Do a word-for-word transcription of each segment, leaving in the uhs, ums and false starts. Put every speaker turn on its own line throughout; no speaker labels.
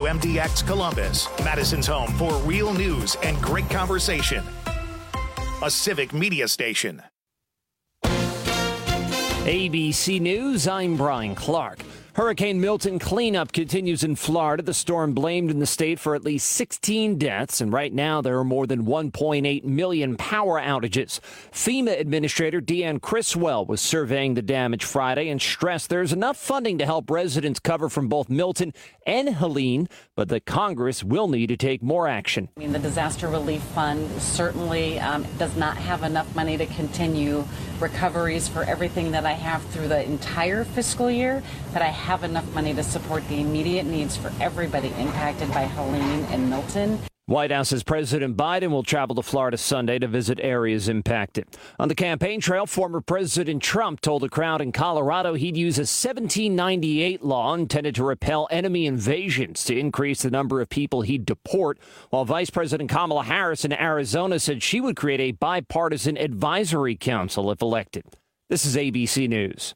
M D X Columbus, Madison's home for real news and great conversation. A Civic Media station.
A B C News, I'm Brian Clark. Hurricane Milton cleanup continues in Florida. The storm blamed in the state for at least sixteen deaths, and right now there are more than one point eight million power outages. FEMA Administrator Deanne Criswell was surveying the damage Friday and stressed there's enough funding to help residents cover from both Milton and Helene, but that Congress will need to take more action.
I mean, the Disaster Relief Fund certainly um, does not have enough money to continue recoveries for everything that I have through the entire fiscal year, but I have enough money to support the immediate needs for everybody impacted by Helene and Milton.
White House's President Biden will travel to Florida Sunday to visit areas impacted. On the campaign trail, former President Trump told a crowd in Colorado he'd use a seventeen ninety-eight law intended to repel enemy invasions to increase the number of people he'd deport, while Vice President Kamala Harris in Arizona said she would create a bipartisan advisory council if elected. This is A B C News.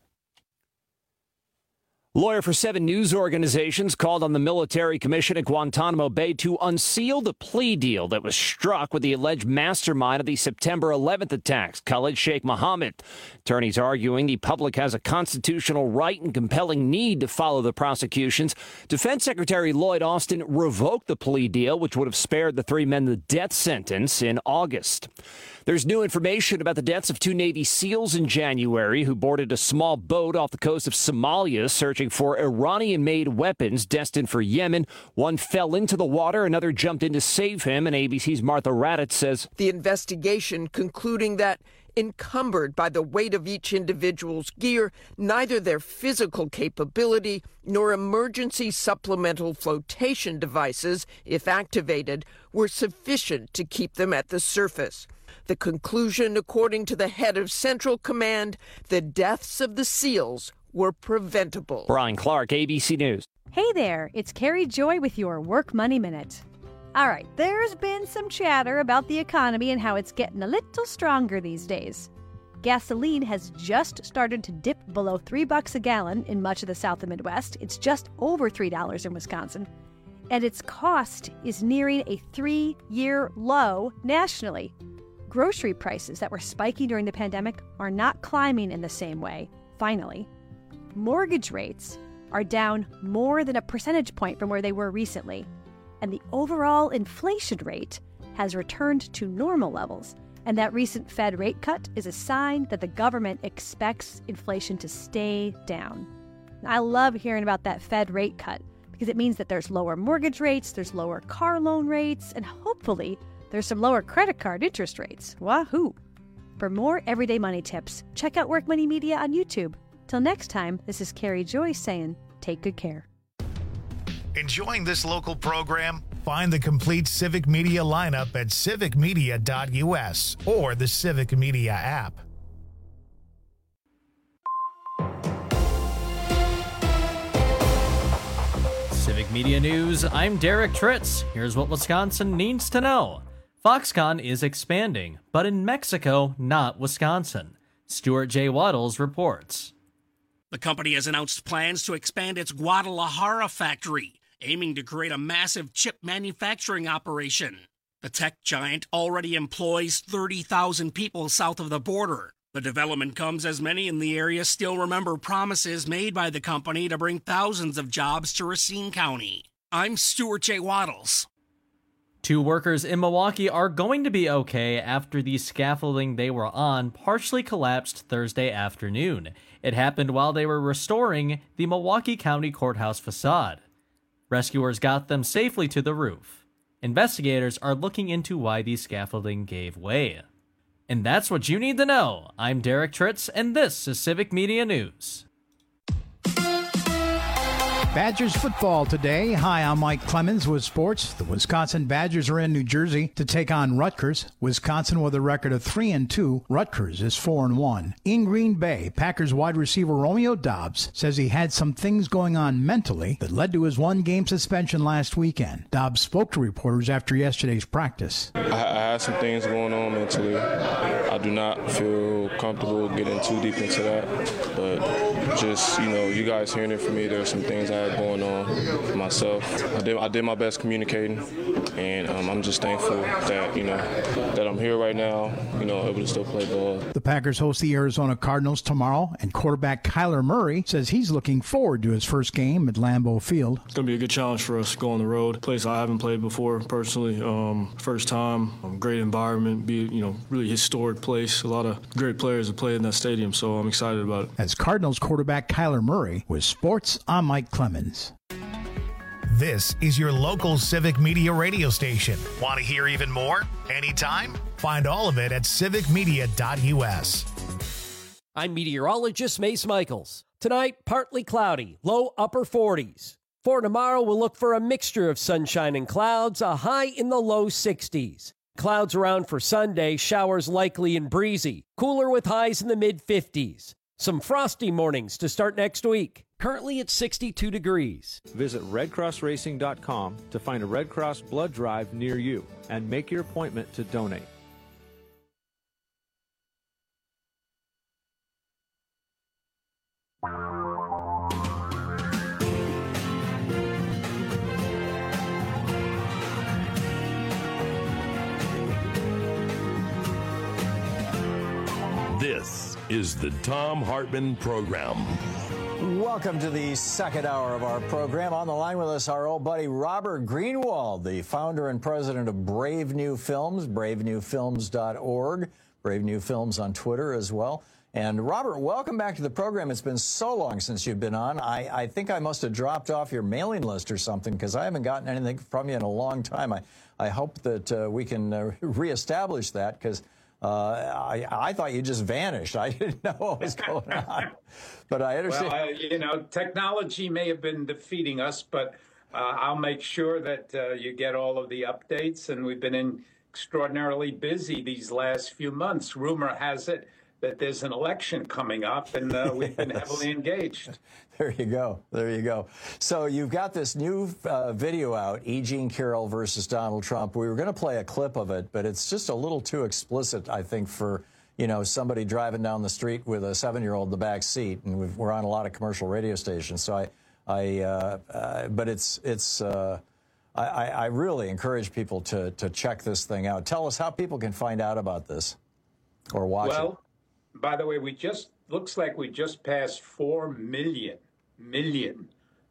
Lawyer for seven news organizations called on the military commission at Guantanamo Bay to unseal the plea deal that was struck with the alleged mastermind of the September eleventh attacks, Khalid Sheikh Mohammed. Attorneys arguing the public has a constitutional right and compelling need to follow the prosecutions. Defense Secretary Lloyd Austin revoked the plea deal, which would have spared the three men the death sentence in August. There's new information about the deaths of two Navy SEALs in January who boarded a small boat off the coast of Somalia searching for Iranian-made weapons destined for Yemen. One fell into the water, another jumped in to save him, and A B C's Martha Raddatz says
the investigation concluding that encumbered by the weight of each individual's gear, neither their physical capability nor emergency supplemental flotation devices, if activated, were sufficient to keep them at the surface. The conclusion, according to the head of Central Command, the deaths of the SEALs were preventable.
Brian Clark, A B C News.
Hey there, it's Carrie Joy with your Work Money Minute. All right, there's been some chatter about the economy and how it's getting a little stronger these days. Gasoline has just started to dip below three bucks a gallon in much of the South and Midwest. It's just over three dollars in Wisconsin. And its cost is nearing a three-year low nationally. Grocery prices that were spiking during the pandemic are not climbing in the same way, finally. Mortgage rates are down more than a percentage point from where they were recently. And the overall inflation rate has returned to normal levels. And that recent Fed rate cut is a sign that the government expects inflation to stay down. I love hearing about that Fed rate cut because it means that there's lower mortgage rates, there's lower car loan rates, and hopefully there's some lower credit card interest rates. Wahoo! For more everyday money tips, check out Work Money Media on YouTube. Till next time, this is Carrie Joy saying, take good care.
Enjoying this local program? Find the complete Civic Media lineup at civic media dot u s or the Civic Media app.
Civic Media News, I'm Derek Tritz. Here's what Wisconsin needs to know. Foxconn is expanding, but in Mexico, not Wisconsin. Stuart J. Waddles reports.
The company has announced plans to expand its Guadalajara factory, aiming to create a massive chip manufacturing operation. The tech giant already employs thirty thousand people south of the border. The development comes as many in the area still remember promises made by the company to bring thousands of jobs to Racine County. I'm Stuart J. Waddles.
Two workers in Milwaukee are going to be okay after the scaffolding they were on partially collapsed Thursday afternoon. It happened while they were restoring the Milwaukee County Courthouse facade. Rescuers got them safely to the roof. Investigators are looking into why the scaffolding gave way. And that's what you need to know. I'm Derek Tritz, and this is Civic Media News.
Badgers football today. Hi, I'm Mike Clemens with sports. The Wisconsin Badgers are in New Jersey to take on Rutgers. Wisconsin with a record of three and two. Rutgers is four and one. In Green Bay, Packers wide receiver Romeo Doubs says he had some things going on mentally that led to his one-game suspension last weekend. Doubs spoke to reporters after yesterday's practice.
I, I had some things going on mentally. I do not feel comfortable getting too deep into that, but just, you know, you guys hearing it from me, there's some things I had going on for myself. I did, I did my best communicating, and um, I'm just thankful that, you know, that I'm here right now, you know, able to still play ball.
The Packers host the Arizona Cardinals tomorrow, and quarterback Kyler Murray says he's looking forward to his first game at Lambeau Field.
It's going to be a good challenge for us to go on the road, a place I haven't played before personally. Um, first time, um, great environment, be you know, really historic place. A lot of great players have played in that stadium, so I'm excited about it.
As Cardinals quarterback Kyler Murray with Sports, I'm Mike Clemens.
This is your local Civic Media radio station. Want to hear even more? Anytime? Find all of it at civic media dot u s.
I'm meteorologist Mace Michaels. Tonight, partly cloudy, low upper forties. For tomorrow, we'll look for a mixture of sunshine and clouds, a high in the low sixties. Clouds around for Sunday, showers likely and breezy. Cooler with highs in the mid-fifties. Some frosty mornings to start next week. Currently at sixty-two degrees.
Visit red cross racing dot com to find a Red Cross blood drive near you and make your appointment to donate.
This is the Thom Hartmann Program.
Welcome to the second hour of our program. On the line with us, our old buddy Robert Greenwald, the founder and president of Brave New Films, brave new films dot org, Brave New Films on Twitter as well. And Robert, welcome back to the program. It's been so long since you've been on. I, I think I must have dropped off your mailing list or something because I haven't gotten anything from you in a long time. I, I hope that uh, we can uh, reestablish that because Uh, I, I thought you just vanished. I didn't know what was going on. But I understand.
Well, uh, you know, technology may have been defeating us, but uh, I'll make sure that uh, you get all of the updates. And we've been in extraordinarily busy these last few months. Rumor has it that there's an election coming up, and uh, we've been yes. heavily engaged.
There you go. There you go. So you've got this new uh, video out, E. Jean Carroll versus Donald Trump. We were going to play a clip of it, but it's just a little too explicit, I think, for, you know, somebody driving down the street with a seven-year-old in the back seat. And we've, we're on a lot of commercial radio stations. So I, I, uh, uh, but it's, it's, uh, I, I really encourage people to, to check this thing out. Tell us how people can find out about this or watch
well,
it.
By the way, we just, looks like we just passed four million, million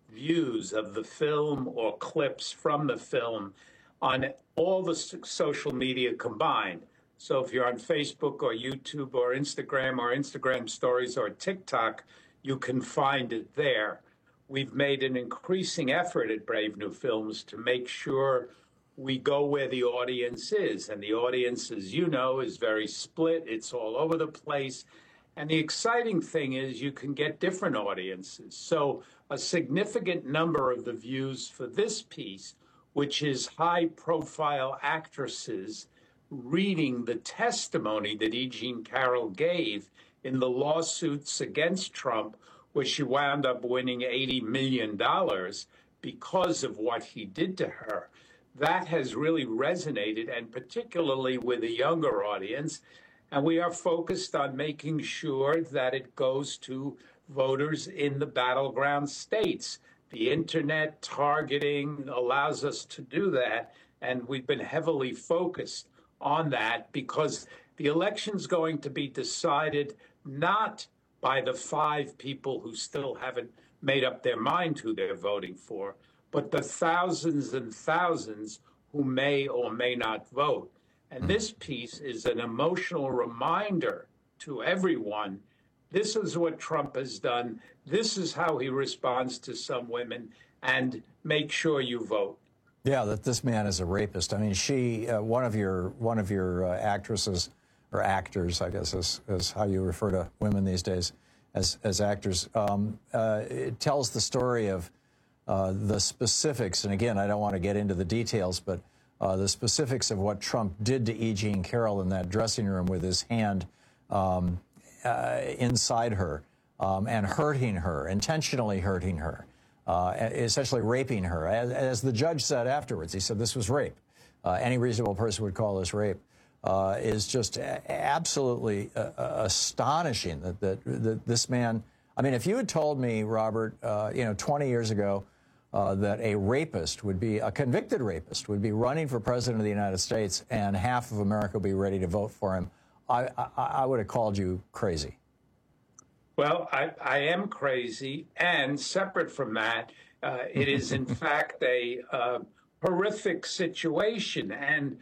views of the film or clips from the film on all the social media combined. So if you're on Facebook or YouTube or Instagram or Instagram stories or TikTok, you can find it there. We've made an increasing effort at Brave New Films to make sure we go where the audience is. And the audience, as you know, is very split. It's all over the place. And the exciting thing is you can get different audiences. So a significant number of the views for this piece, which is high-profile actresses reading the testimony that E. Jean Carroll gave in the lawsuits against Trump, where she wound up winning eighty million dollars because of what he did to her. That has really resonated, and particularly with a younger audience. And we are focused on making sure that it goes to voters in the battleground states. The internet targeting allows us to do that, and we've been heavily focused on that because the election's going to be decided not by the five people who still haven't made up their mind who they're voting for, but the thousands and thousands who may or may not vote. And this piece is an emotional reminder to everyone. This is what Trump has done. This is how he responds to some women, and make sure you vote.
Yeah, that this man is a rapist. I mean, she, uh, one of your one of your uh, actresses, or actors, I guess is, is how you refer to women these days, as, as actors, um, uh, it tells the story of uh, the specifics. And again, I don't want to get into the details, but Uh, the specifics of what Trump did to E. Jean Carroll in that dressing room with his hand um, uh, inside her um, and hurting her, intentionally hurting her, uh, essentially raping her. As, as the judge said afterwards, he said this was rape. Uh, any reasonable person would call this rape. Uh, is just absolutely uh, astonishing that, that, that this man, I mean, if you had told me, Robert, uh, you know, twenty years ago, uh, that a rapist would be, a convicted rapist would be running for president of the United States and half of America would be ready to vote for him, I, I, I would have called you crazy.
Well, I, I am crazy, and separate from that, uh, it is in fact a uh, horrific situation, and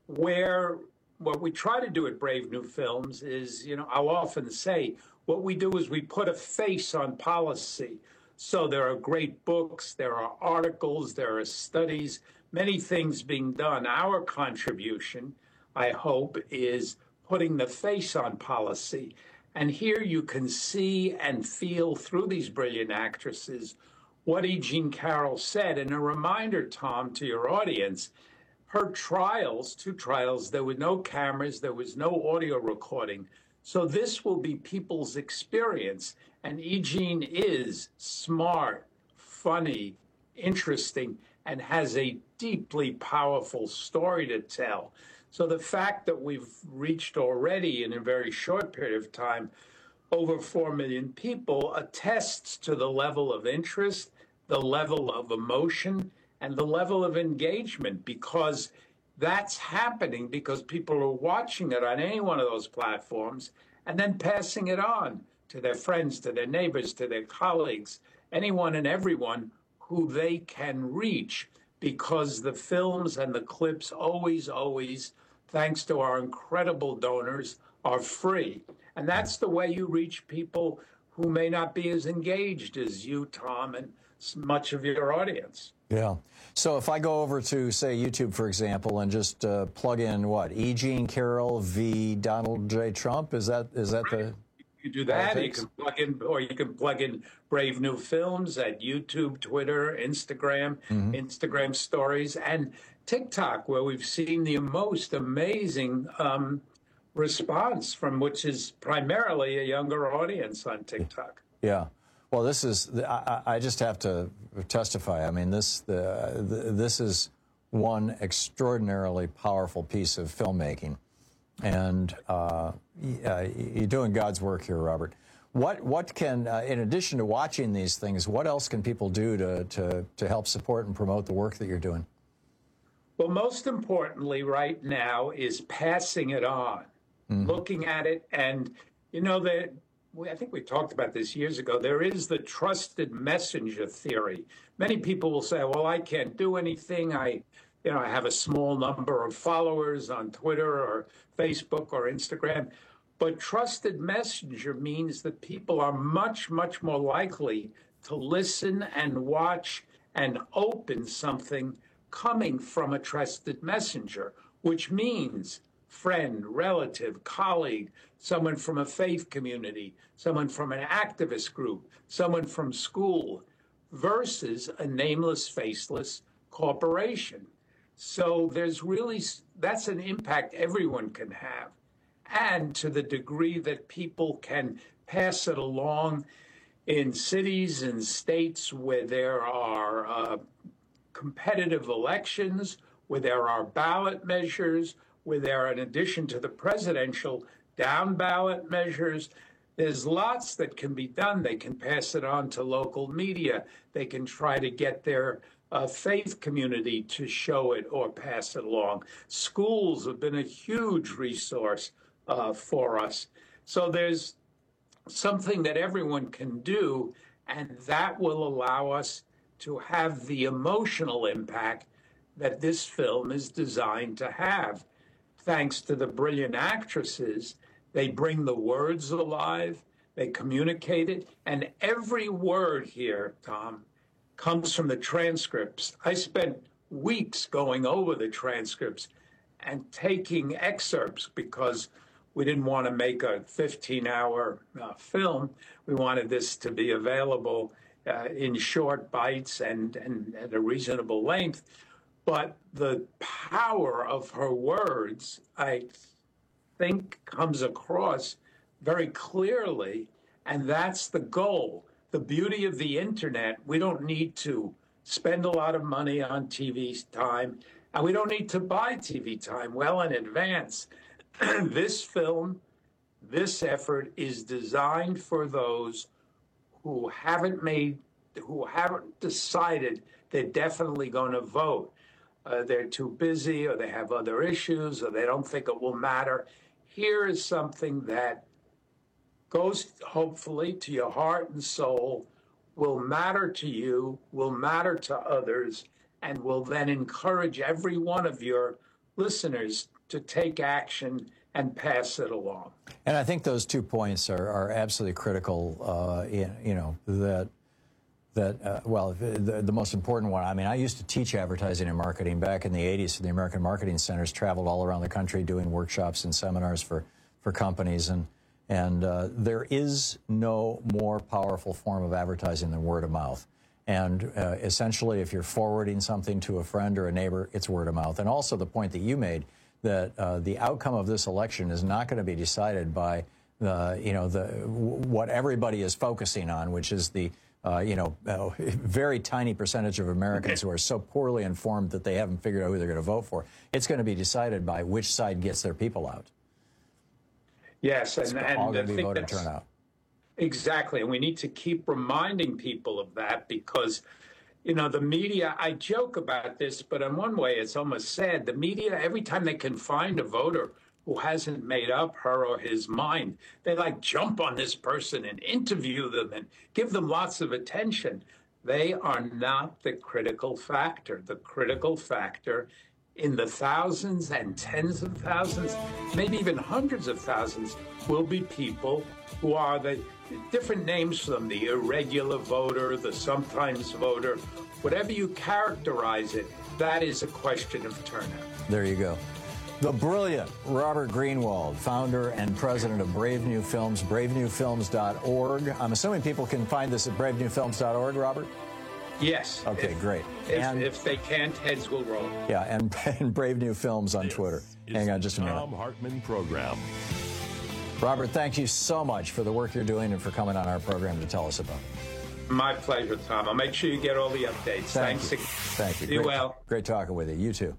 where what we try to do at Brave New Films is, you know, I'll often say, what we do is we put a face on policy. So there are great books, there are articles, there are studies, many things being done. Our contribution, I hope, is putting the face on policy. And here you can see and feel through these brilliant actresses what E. Jean Carroll said. And a reminder, Tom, to your audience, her trials, two trials, there were no cameras, there was no audio recording. So this will be people's experience. And E. Jean is smart, funny, interesting, and has a deeply powerful story to tell. So the fact that we've reached already in a very short period of time over four million people attests to the level of interest, the level of emotion, and the level of engagement, because that's happening because people are watching it on any one of those platforms and then passing it on to their friends, to their neighbors, to their colleagues, anyone and everyone who they can reach, because the films and the clips always, always, thanks to our incredible donors, are free. And that's the way you reach people who may not be as engaged as you, Tom, and much of your audience.
Yeah. So if I go over to, say, YouTube, for example, and just uh, plug in what? E. Jean Carroll v. Donald J. Trump? Is that is that the...
You do that, you can plug in, or you can plug in Brave New Films at YouTube, Twitter, Instagram, mm-hmm. Instagram stories, and TikTok, where we've seen the most amazing um, response from, which is primarily a younger audience on TikTok.
Yeah. Well, this is, I, I just have to testify. I mean, this, the, the, this is one extraordinarily powerful piece of filmmaking. And uh, you're doing God's work here, Robert. What what can, uh, in addition to watching these things, what else can people do to, to, to help support and promote the work that you're doing?
Well, most importantly right now is passing it on, mm-hmm. looking at it. And, you know, that I think we talked about this years ago. There is the trusted messenger theory. Many people will say, well, I can't do anything. I You know, I have a small number of followers on Twitter or Facebook or Instagram. But trusted messenger means that people are much, much more likely to listen and watch and open something coming from a trusted messenger, which means friend, relative, colleague, someone from a faith community, someone from an activist group, someone from school, versus a nameless, faceless corporation. So there's really, that's an impact everyone can have. And to the degree that people can pass it along in cities and states where there are uh, competitive elections, where there are ballot measures, where there are, in addition to the presidential, down ballot measures, there's lots that can be done. They can pass it on to local media. They can try to get their uh, faith community to show it or pass it along. Schools have been a huge resource uh, for us. So there's something that everyone can do, and that will allow us to have the emotional impact that this film is designed to have. Thanks to the brilliant actresses, they bring the words alive, they communicate it, and every word here, Tom, comes from the transcripts. I spent weeks going over the transcripts and taking excerpts because we didn't want to make a fifteen-hour uh, film. We wanted this to be available uh, in short bites and, and at a reasonable length. But the power of her words, I think, comes across very clearly, and that's the goal. The beauty of the internet, we don't need to spend a lot of money on T V time, and we don't need to buy T V time well in advance. This film, this effort is designed for those who haven't made, who haven't decided they're definitely going to vote. Uh, they're too busy, or they have other issues, or they don't think it will matter. Here is something that goes, hopefully, to your heart and soul, will matter to you, will matter to others, and will then encourage every one of your listeners to take action and pass it along.
And I think those two points are, are absolutely critical, uh, in, you know, that, that uh, well, the, the most important one, I mean, I used to teach advertising and marketing back in the eighties. The American Marketing Centers traveled all around the country doing workshops and seminars for, for companies. And, and uh, there is no more powerful form of advertising than word of mouth. And uh, essentially, if you're forwarding something to a friend or a neighbor, it's word of mouth. And also the point that you made, that uh, the outcome of this election is not going to be decided by the, you know, the what everybody is focusing on, which is the, uh, you know, uh, very tiny percentage of Americans who are so poorly informed that they haven't figured out who they're going to vote for. It's going to be decided by which side gets their people out.
Yes, and,
it's
and
all
I
going to be
think
voter
that's
turnout.
Exactly, and we need to keep reminding people of that because, you know, the media, I joke about this, but in one way it's almost sad. The media, every time they can find a voter who hasn't made up her or his mind, they like jump on this person and interview them and give them lots of attention. They are not the critical factor. The critical factor in the thousands and tens of thousands, maybe even hundreds of thousands, will be people who are the different names for them, the irregular voter, the sometimes voter, whatever you characterize it, that is a question of turnout.
There you go. The brilliant Robert Greenwald, founder and president of Brave New Films, brave new films dot org. I'm assuming people can find this at brave new films dot org, Robert?
Yes.
Okay,
if,
great.
If,
and,
if they can't, heads will roll.
Yeah, and, and Brave New Films on
this
Twitter. Hang on just a minute.
Thom Hartmann Program.
Robert, thank you so much for the work you're doing and for coming on our program to tell us about it.
My pleasure, Tom. I'll make sure you get all the updates.
Thank
Thanks
you.
again.
Thank you.
Be
great,
well.
Great talking with you. You too.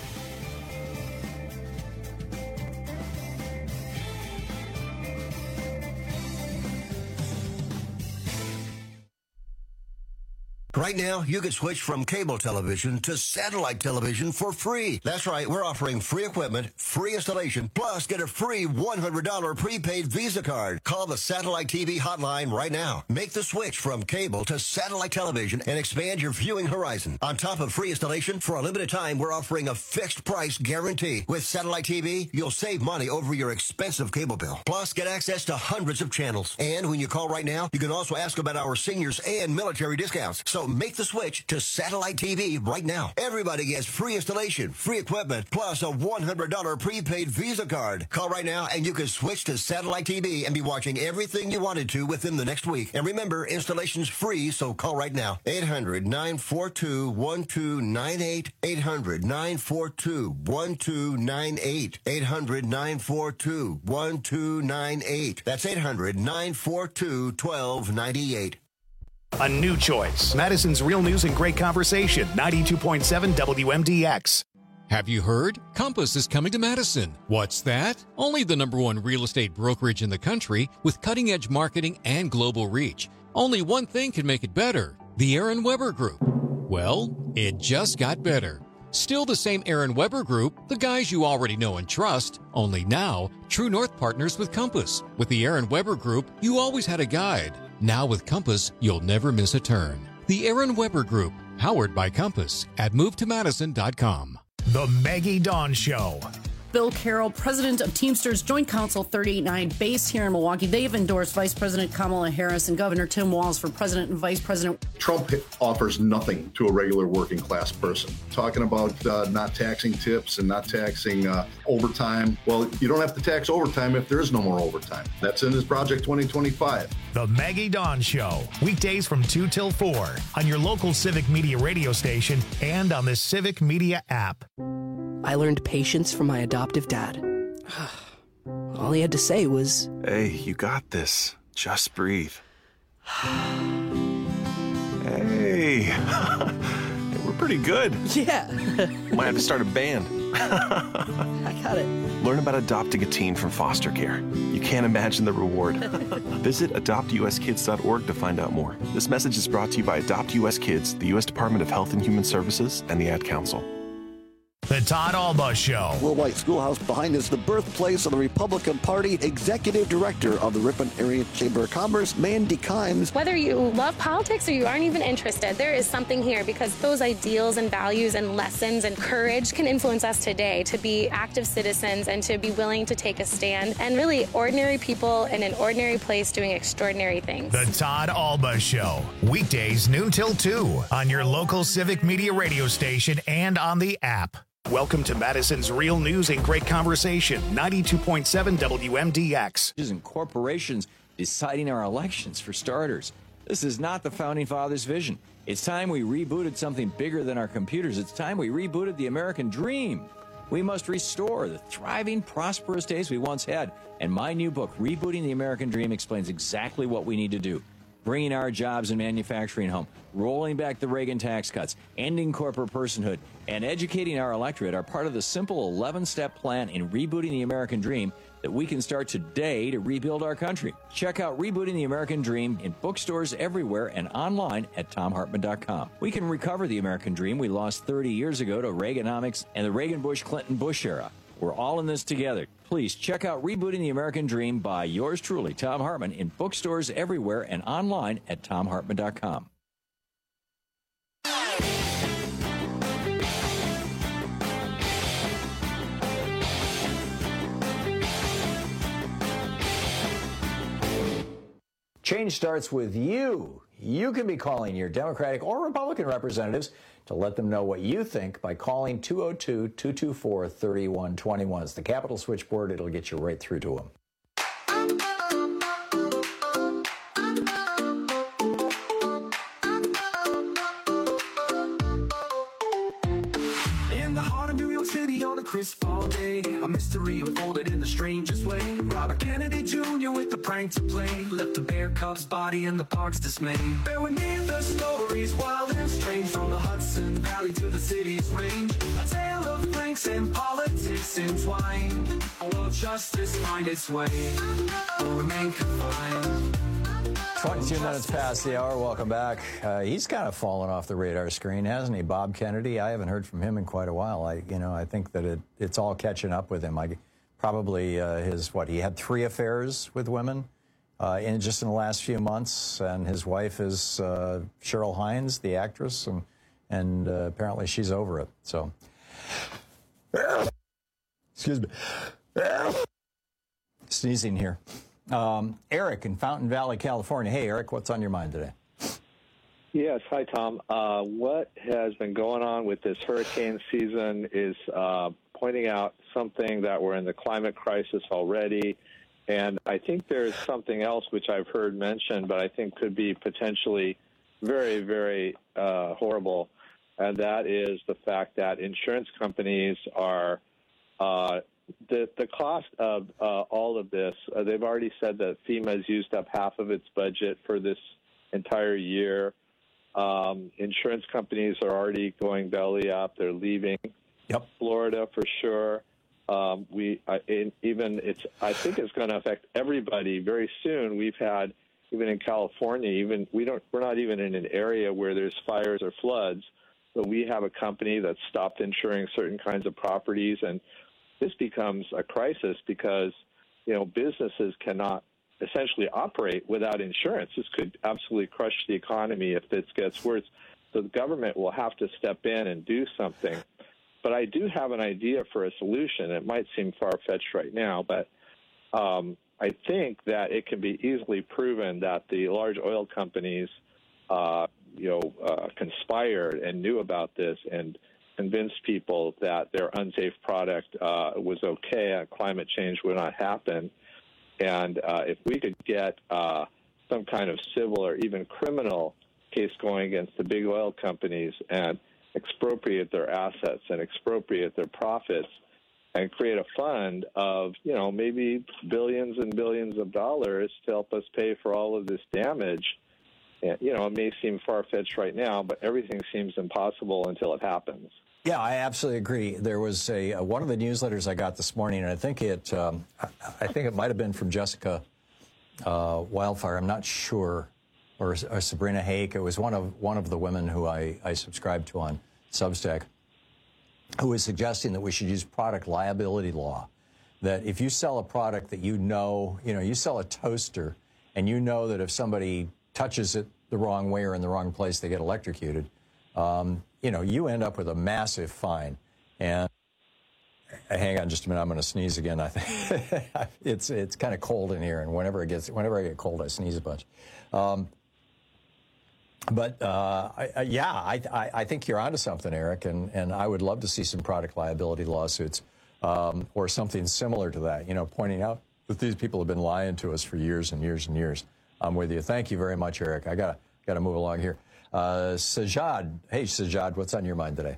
Right now, you can switch from cable television to satellite television for free. That's right, we're offering free equipment, free installation, plus get a free one hundred dollars prepaid Visa card. Call the Satellite T V hotline right now. Make the switch from cable to satellite television and expand your viewing horizon. On top of free installation, for a limited time, we're offering a fixed price guarantee. With Satellite T V, you'll save money over your expensive cable bill. Plus, get access to hundreds of channels. And when you call right now, you can also ask about our seniors and military discounts. So make the switch to Satellite T V right now. Everybody gets free installation, free equipment, plus a one hundred dollars prepaid Visa card. Call right now and you can switch to Satellite T V and be watching everything you wanted to within the next week. And remember, installation's free, so call right now. eight hundred, nine four two, one two nine eight. eight hundred, nine four two, one two nine eight. eight hundred, nine four two, one two nine eight. That's eight hundred, nine four two, one two nine eight.
A new choice. Madison's Real News and Great Conversation. ninety-two point seven W M D X.
Have you heard? Compass is coming to Madison. What's that? Only the number one real estate brokerage in the country with cutting-edge marketing and global reach. Only one thing can make it better. The Aaron Weber Group. Well, it just got better. Still the same Aaron Weber Group, the guys you already know and trust, only now, True North partners with Compass. With the Aaron Weber Group, you always had a guide. Now with Compass, you'll never miss a turn. The Aaron Weber Group, powered by Compass at move to madison dot com.
The Maggie Dawn Show.
Bill Carroll, president of Teamsters Joint Council thirty-eight nine, based here in Milwaukee. They've endorsed Vice President Kamala Harris and Governor Tim Walz for president and vice president.
Trump offers nothing to a regular working class person. Talking about uh, not taxing tips and not taxing uh, overtime. Well, you don't have to tax overtime if there is no more overtime. That's in his Project twenty twenty-five.
The Maggie Dawn Show. Weekdays from two till four on your local Civic Media radio station and on the Civic Media app.
I learned patience from my adoptive dad. All he had to say was,
"Hey, you got this. Just breathe." Hey, we're pretty good.
Yeah.
Might have to start a band.
I got it.
Learn about adopting a teen from foster care. You can't imagine the reward. Visit adopt u s kids dot org to find out more. This message is brought to you by Adopt U S Kids, the U S Department of Health and Human Services, and the Ad Council.
The Todd Alba Show.
Worldwide Schoolhouse behind is the birthplace of the Republican Party. Executive Director of the Ripon Area Chamber of Commerce, Mandy Kimes.
Whether you love politics or you aren't even interested, there is something here because those ideals and values and lessons and courage can influence us today to be active citizens and to be willing to take a stand and really ordinary people in an ordinary place doing extraordinary things.
The Todd Alba Show. Weekdays noon till two on your local Civic Media radio station and on the app. Welcome to Madison's Real News and Great Conversation, ninety-two point seven W M D X.
And corporations deciding our elections, for starters. This is not the Founding Fathers' vision. It's time we rebooted something bigger than our computers. It's time we rebooted the American dream. We must restore the thriving, prosperous days we once had. And my new book, Rebooting the American Dream, explains exactly what we need to do. Bringing our jobs and manufacturing home, rolling back the Reagan tax cuts, ending corporate personhood, and educating our electorate are part of the simple eleven-step plan in rebooting the American dream that we can start today to rebuild our country. Check out Rebooting the American Dream in bookstores everywhere and online at tom hartman dot com. We can recover the American dream we lost thirty years ago to Reaganomics and the Reagan-Bush-Clinton-Bush era. We're all in this together. Please check out Rebooting the American Dream by yours truly, Thom Hartmann, in bookstores everywhere and online at tom hartman dot com. Change starts with you. You can be calling your Democratic or Republican representatives to let them know what you think by calling two oh two, two two four, three one two one. It's the Capitol switchboard. It'll get you right through to them.
In the heart of New York City on a crisp fall day, a mystery unfolded in the strangest way. Robert Kennedy Junior with the prank to play left a bear cub's body in the park's dismay. Bear with me, the stories wild and strange, from the Hudson Valley to the city's range. A tale of pranks and politics entwined. Will justice find its way or remain confined?
twenty-two minutes past the hour. Welcome back. Uh, he's kind of fallen off the radar screen, hasn't he? Bob Kennedy. I haven't heard from him in quite a while. I, you know, I think that it, it's all catching up with him. I probably uh, his what he had three affairs with women uh, in just in the last few months, and his wife is uh, Cheryl Hines, the actress, and and uh, apparently she's over it. So, excuse me, sneezing here. Um, Eric in Fountain Valley, California. Hey, Eric, what's on your mind today?
Yes. Hi, Tom. Uh, what has been going on with this hurricane season is uh, pointing out something that we're in the climate crisis already. And I think there's something else which I've heard mentioned, but I think could be potentially very, very uh, horrible. And that is the fact that insurance companies are uh, The, the cost of uh, all of this, uh, they've already said that FEMA has used up half of its budget for this entire year. Um, insurance companies are already going belly up. They're leaving
yep.
Florida for sure. Um, we uh, in, even it's. I think it's going to affect everybody very soon. We've had even in California. Even we don't. We're not even in an area where there's fires or floods, but we have a company that stopped insuring certain kinds of properties, and this becomes a crisis because, you know, businesses cannot essentially operate without insurance. This could absolutely crush the economy if this gets worse. So the government will have to step in and do something. But I do have an idea for a solution. It might seem far-fetched right now, but um, I think that it can be easily proven that the large oil companies, uh, you know, uh, conspired and knew about this and convinced people that their unsafe product uh, was okay and climate change would not happen. And uh, if we could get uh, some kind of civil or even criminal case going against the big oil companies and expropriate their assets and expropriate their profits and create a fund of, you know, maybe billions and billions of dollars to help us pay for all of this damage. And, you know, it may seem far-fetched right now, but everything seems impossible until it happens.
Yeah, I absolutely agree. There was a uh, one of the newsletters I got this morning, and I think it, um, I, I think it might have been from Jessica uh, Wildfire. I'm not sure, or, or Sabrina Hake. It was one of one of the women who I, I subscribe to on Substack, who was suggesting that we should use product liability law. That if you sell a product that you know, you know, you sell a toaster, and you know that if somebody touches it the wrong way or in the wrong place, they get electrocuted. Um, you know, you end up with a massive fine. And uh, hang on just a minute, I'm going to sneeze again. I think it's it's kind of cold in here, and whenever it gets whenever I get cold, I sneeze a bunch. Um, but uh, I, I, yeah, I, I I think you're onto something, Eric, and and I would love to see some product liability lawsuits um, or something similar to that. You know, pointing out that these people have been lying to us for years and years and years. I'm with you. Thank you very much, Eric. I got got to move along here. Uh, Sajad, hey Sajad, what's on your mind today?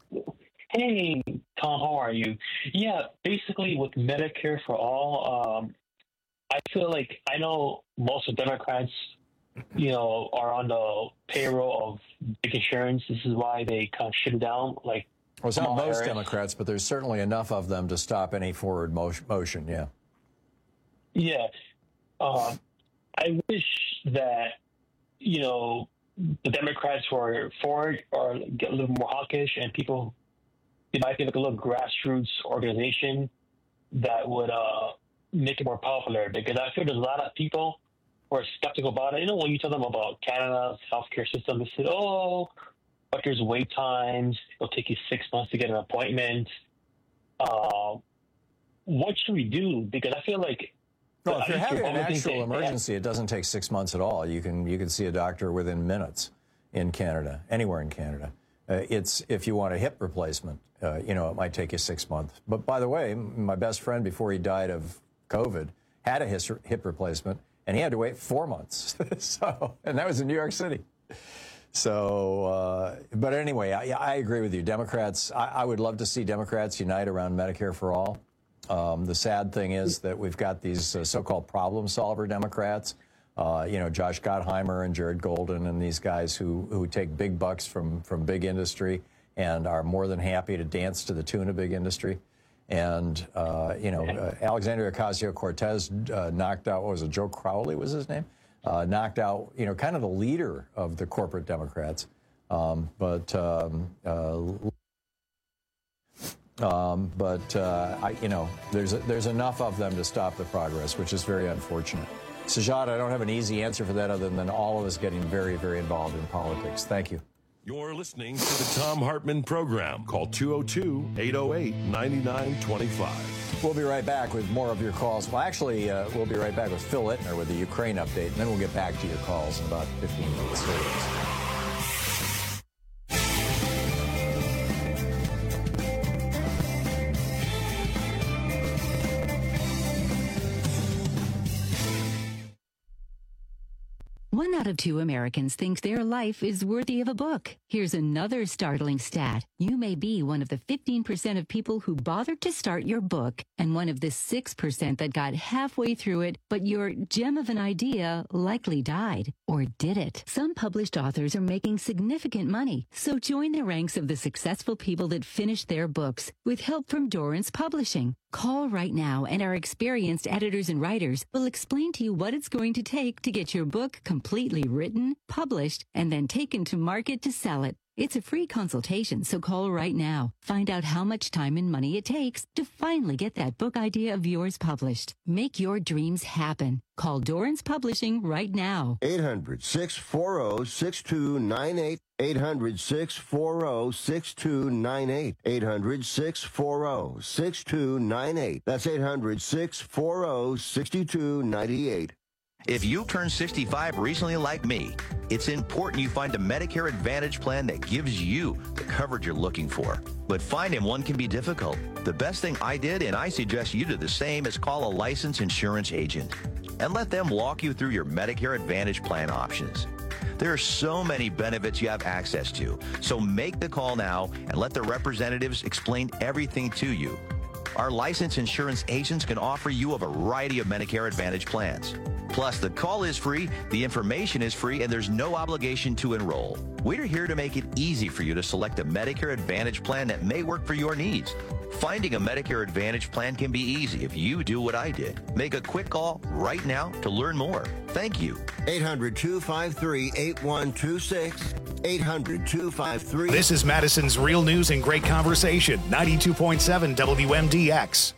Hey Tom, how are you? Yeah, basically with Medicare for all, um, I feel like I know most of Democrats, you know, are on the payroll of big insurance. This is why they kind of shut it down. Like,
well, it's not most
Harris.
Democrats, but there's certainly enough of them to stop any forward motion. Yeah.
Yeah, uh, I wish that you know. the Democrats who are for it or get a little more hawkish, and people, it might be like a little grassroots organization that would uh, make it more popular, because I feel there's a lot of people who are skeptical about it. You know, when you tell them about Canada's healthcare system, they said, oh, but there's wait times. It'll take you six months to get an appointment. Uh, what should we do? Because I feel like
Well, if you're having an actual emergency, it doesn't take six months at all. You can you can see a doctor within minutes in Canada, anywhere in Canada. Uh, it's if you want a hip replacement, uh, you know, it might take you six months. But by the way, my best friend before he died of COVID had a his, hip replacement, and he had to wait four months. so, and that was in New York City. So, uh, but anyway, I, I agree with you. Democrats, I, I would love to see Democrats unite around Medicare for all. Um, the sad thing is that we've got these uh, so-called problem solver Democrats, uh, you know, Josh Gottheimer and Jared Golden and these guys who, who take big bucks from, from big industry and are more than happy to dance to the tune of big industry. And, uh, you know, uh, Alexandria Ocasio-Cortez uh, knocked out, what was it, Joe Crowley was his name? Uh, knocked out, you know, kind of the leader of the corporate Democrats. Um, but... Um, uh, Um, but, uh, I, you know, there's, there's enough of them to stop the progress, which is very unfortunate. Sajad, I don't have an easy answer for that other than all of us getting very, very involved in politics. Thank you.
You're listening to the Tom Hartman Program. Call two oh two, eight oh eight, nine nine two five.
We'll be right back with more of your calls. Well, actually, uh, we'll be right back with Phil Ittner with the Ukraine update, and then we'll get back to your calls in about fifteen minutes.
One out of two Americans think their life is worthy of a book. Here's another startling stat. You may be one of the fifteen percent of people who bothered to start your book, and one of the six percent that got halfway through it, but your gem of an idea likely died. Or did it? Some published authors are making significant money, so join the ranks of the successful people that finished their books with help from Dorrance Publishing. Call right now, and our experienced editors and writers will explain to you what it's going to take to get your book completely written, published, and then taken to market to sell it. It's a free consultation, so call right now. Find out how much time and money it takes to finally get that book idea of yours published. Make your dreams happen. Call Dorrance Publishing right now.
eight hundred, six four zero, six two nine eight. eight hundred, six four zero, six two nine eight. eight hundred, six four zero, six two nine eight. That's eight hundred, six four zero, six two nine eight.
If you turned sixty-five recently like me, it's important you find a Medicare Advantage plan that gives you the coverage you're looking for. But finding one can be difficult. The best thing I did, and I suggest you do the same, is call a licensed insurance agent and let them walk you through your Medicare Advantage plan options. There are so many benefits you have access to, so make the call now and let the representatives explain everything to you. Our licensed insurance agents can offer you a variety of Medicare Advantage plans. Plus, the call is free, the information is free, and there's no obligation to enroll. We're here to make it easy for you to select a Medicare Advantage plan that may work for your needs. Finding a Medicare Advantage plan can be easy if you do what I did. Make a quick call right now to learn more. Thank you.
eight hundred, two five three, eight one two six. eight hundred, two five three.
This is Madison's Real News and Great Conversation, ninety-two point seven W M D X.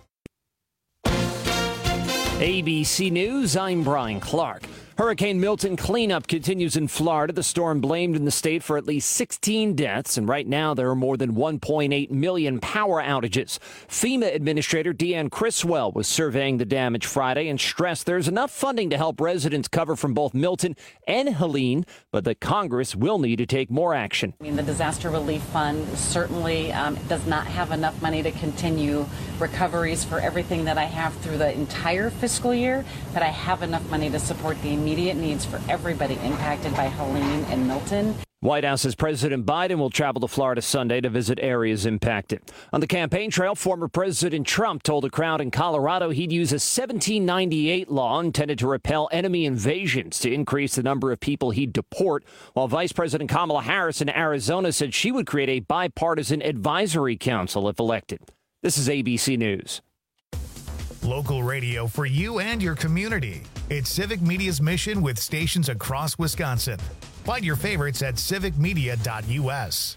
A B C News, I'm Brian Clark. Hurricane Milton cleanup continues in Florida. The storm blamed in the state for at least sixteen deaths, and right now there are more than one point eight million power outages. FEMA Administrator Deanne Criswell was surveying the damage Friday and stressed there's enough funding to help residents cover from both Milton and Helene, but that Congress will need to take more action.
I mean, the Disaster Relief Fund certainly um, does not have enough money to continue recoveries for everything that I have through the entire fiscal year, but I have enough money to support the immediate needs for everybody impacted by Helene and Milton.
White House says President Biden will travel to Florida Sunday to visit areas impacted. On the campaign trail, former President Trump told a crowd in Colorado he'd use a seventeen ninety-eight law intended to repel enemy invasions to increase the number of people he'd deport, while Vice President Kamala Harris in Arizona said she would create a bipartisan advisory council if elected. This is A B C News.
Local radio for you and your community. It's Civic Media's mission with stations across Wisconsin. Find your favorites at civic media dot U S.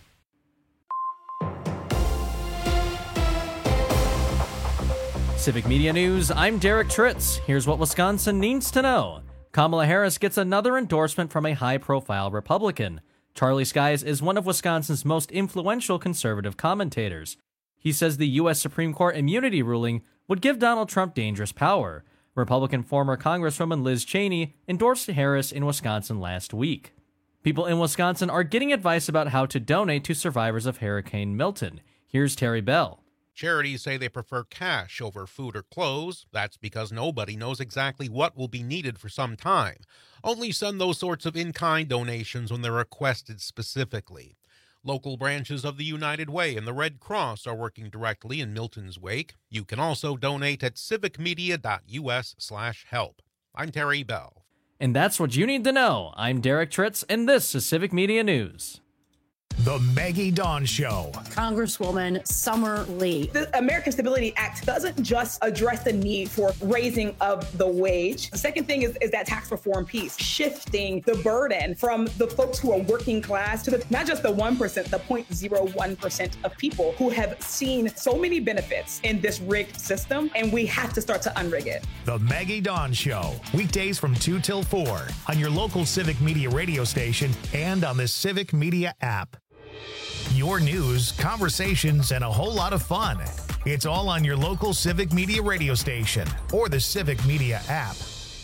Civic Media News, I'm Derek Tritz. Here's what Wisconsin needs to know. Kamala Harris gets another endorsement from a high-profile Republican. Charlie Skies is one of Wisconsin's most influential conservative commentators. He says the U S Supreme Court immunity ruling would give Donald Trump dangerous power. Republican former Congresswoman Liz Cheney endorsed Harris in Wisconsin last week. People in Wisconsin are getting advice about how to donate to survivors of Hurricane Milton. Here's Terry Bell.
Charities say they prefer cash over food or clothes. That's because nobody knows exactly what will be needed for some time. Only send those sorts of in-kind donations when they're requested specifically. Local branches of the United Way and the Red Cross are working directly in Milton's wake. You can also donate at civic media dot U S slash help. I'm Terry Bell.
And that's what you need to know. I'm Derek Tritz, and this is Civic Media News.
The Maggie Dawn Show.
Congresswoman Summer Lee.
The American Stability Act doesn't just address the need for raising of the wage. The second thing is, is that tax reform piece, shifting the burden from the folks who are working class to the, not just the one percent, the zero point zero one percent of people who have seen so many benefits in this rigged system, and we have to start to unrig it.
The Maggie Dawn Show, weekdays from two till four on your local Civic Media radio station and on the Civic Media app. Your news, conversations, and a whole lot of fun. It's all on your local Civic Media radio station or the Civic Media app.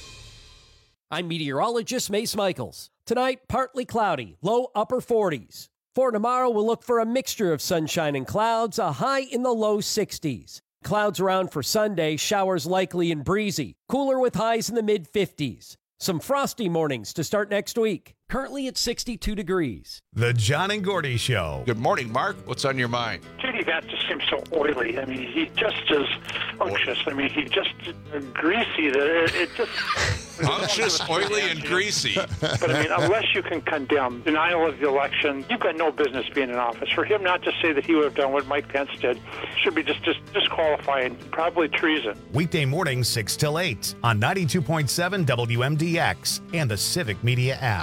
I'm meteorologist Mace Michaels. Tonight, partly cloudy, low upper forties. For tomorrow, we'll look for a mixture of sunshine and clouds, a high in the low sixties. Clouds around for Sunday, showers likely and breezy. Cooler with highs in the mid fifties. Some frosty mornings to start next week. Currently at sixty-two degrees.
The John and Gordy Show.
Good morning, Mark. What's on your mind?
J D Vance just seems so oily. I mean, he just is unctuous. I mean, he just uh, greasy. That it, it just
unctuous, oily, and greasy.
But I mean, unless you can condemn denial of the election, you've got no business being in office. For him not to say that he would have done what Mike Pence did should be just, just disqualifying, probably treason.
Weekday mornings six till eight on ninety-two point seven W M D X and the Civic Media app.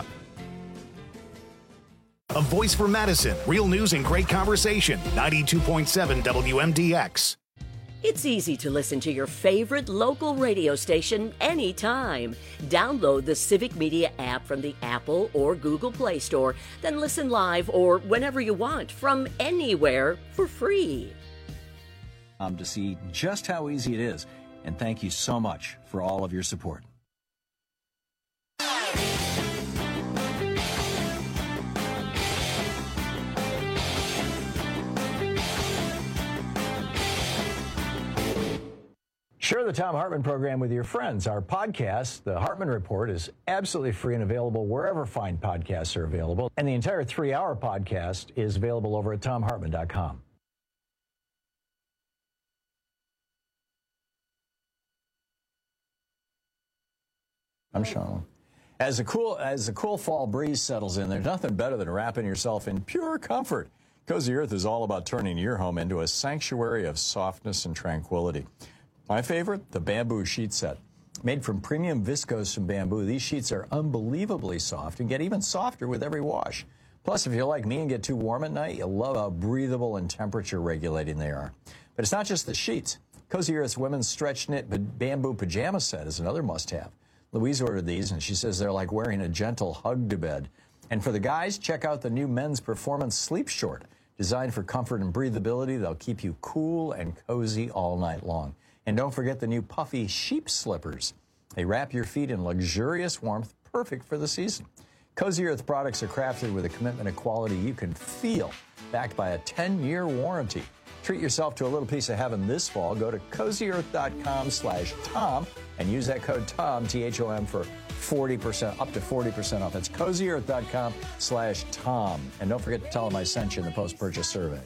A voice for Madison, real news and great conversation, ninety-two point seven W M D X.
It's easy to listen to your favorite local radio station anytime. Download the Civic Media app from the Apple or Google Play Store, then listen live or whenever you want from anywhere for free.
Um, to see just how easy it is, and thank you so much for all of your support. Share the Thom Hartmann program with your friends. Our podcast, The Hartmann Report, is absolutely free and available wherever fine podcasts are available. And the entire three-hour podcast is available over at thom hartmann dot com. I'm Sean. As a cool as the cool fall breeze settles in, there's nothing better than wrapping yourself in pure comfort. Cozy Earth is all about turning your home into a sanctuary of softness and tranquility. My favorite, the bamboo sheet set. Made from premium viscose from bamboo, these sheets are unbelievably soft and get even softer with every wash. Plus, if you're like me and get too warm at night, you'll love how breathable and temperature regulating they are. But it's not just the sheets. Cozy Earth's women's stretch knit bamboo pajama set is another must-have. Louise ordered these, and she says they're like wearing a gentle hug to bed. And for the guys, check out the new men's performance sleep short. Designed for comfort and breathability, they'll keep you cool and cozy all night long. And don't forget the new puffy sheep slippers. They wrap your feet in luxurious warmth, perfect for the season. Cozy Earth products are crafted with a commitment to quality you can feel, backed by a ten-year warranty. Treat yourself to a little piece of heaven this fall. Go to cozyearth.com slash Tom and use that code Tom, T H O M, for forty percent, up to forty percent off. That's cozyearth.com slash Tom. And don't forget to tell them I sent you in the post-purchase survey.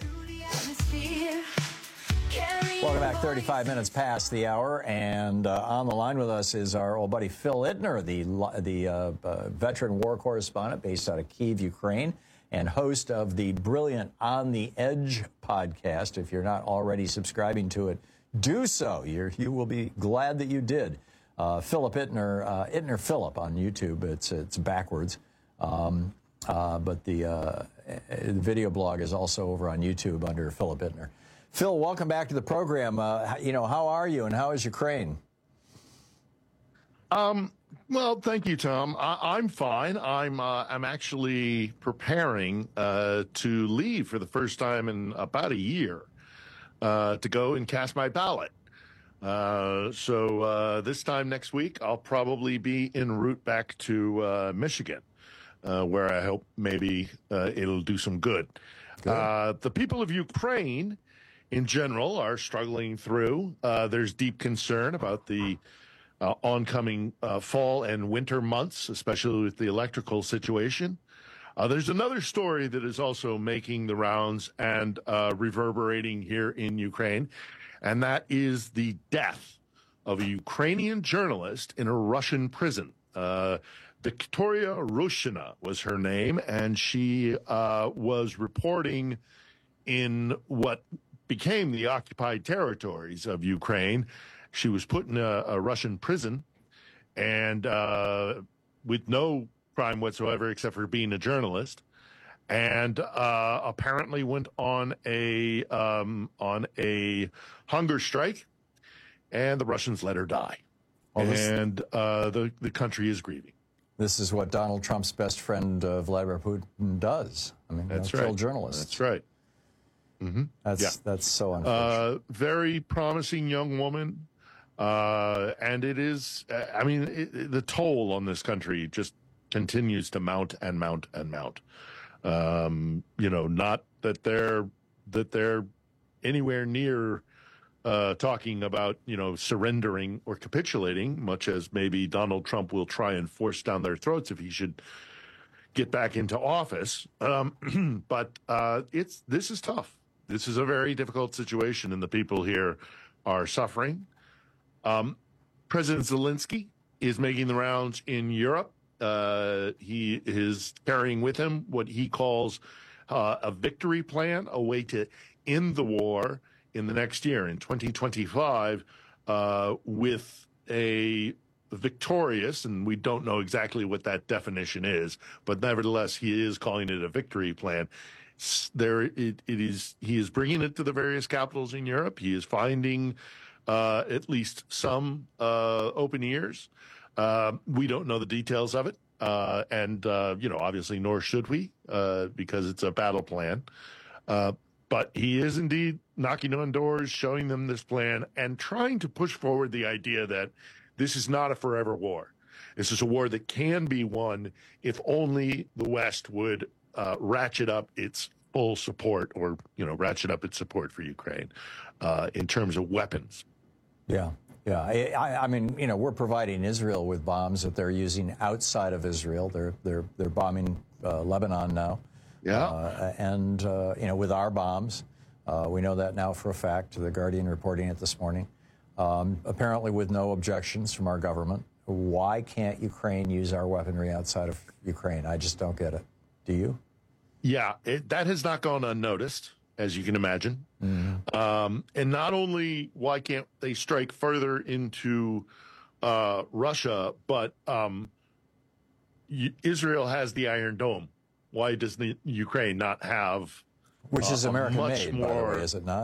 Welcome back, thirty-five minutes past the hour, and uh, on the line with us is our old buddy Phil Ittner, the, the uh, uh, veteran war correspondent based out of Kyiv, Ukraine, and host of the brilliant On the Edge podcast. If you're not already subscribing to it, do so. You're, you will be glad that you did. Uh, Philip Ittner, uh, Ittner Philip on YouTube. It's it's backwards, um, uh, but the, uh, the video blog is also over on YouTube under Philip Ittner. Phil, welcome back to the program. Uh, you know, how are you, and how is Ukraine?
Um. Well, thank you, Tom. I, I'm fine. I'm uh, I'm actually preparing uh, to leave for the first time in about a year uh, to go and cast my ballot. Uh, so uh, this time next week, I'll probably be en route back to uh, Michigan, uh, where I hope maybe uh, it'll do some good. good. Uh, the people of Ukraine, in general, are struggling through. Uh, there's deep concern about the Uh, oncoming uh, fall and winter months, especially with the electrical situation. Uh, there's another story that is also making the rounds and uh, reverberating here in Ukraine, and that is the death of a Ukrainian journalist in a Russian prison. Uh, Victoria Rushina was her name, and she uh, was reporting in what became the occupied territories of Ukraine. She was put in a, a Russian prison, and uh, with no crime whatsoever except for being a journalist, and uh, apparently went on a um, on a hunger strike, and the Russians let her die, well, this, and uh, the the country is grieving.
This is what Donald Trump's best friend uh, Vladimir Putin does. I mean,
that's
right.
Kill
journalists.
That's right. Mm-hmm.
That's
yeah.
that's so unfortunate.
Uh, very promising young woman. Uh, and it is, I mean, it, the toll on this country just continues to mount and mount and mount. Um, you know, not that they're, that they're anywhere near uh, talking about, you know, surrendering or capitulating, much as maybe Donald Trump will try and force down their throats if he should get back into office. Um, but uh, it's, this is tough. This is a very difficult situation, and the people here are suffering. Um, President Zelensky is making the rounds in Europe. Uh, he is carrying with him what he calls uh, a victory plan, a way to end the war in the next year, in twenty twenty-five, uh, with a victorious, and we don't know exactly what that definition is, but nevertheless, he is calling it a victory plan. There, it, it is. He is bringing it to the various capitals in Europe. He is finding Uh, at least some uh, open ears. Uh, we don't know the details of it. Uh, and, uh, you know, obviously, nor should we, uh, because it's a battle plan. Uh, but he is indeed knocking on doors, showing them this plan, and trying to push forward the idea that this is not a forever war. This is a war that can be won if only the West would uh, ratchet up its full support, or, you know, ratchet up its support for Ukraine uh, in terms of weapons.
Yeah, yeah. I, I mean, you know, we're providing Israel with bombs that they're using outside of Israel. They're they're they're bombing uh, Lebanon now.
Yeah.
Uh, and uh, you know, with our bombs, uh, we know that now for a fact. The Guardian reporting it this morning. Um, apparently, with no objections from our government, why can't Ukraine use our weaponry outside of Ukraine? I just don't get it. Do you?
Yeah, it, that has not gone unnoticed, as you can imagine.
Mm-hmm.
Um, and not only why can't they strike further into uh, Russia, but um, y- Israel has the Iron Dome. Why does the Ukraine not have?
Which
uh,
is American
much
made,
more,
by the way, is it not?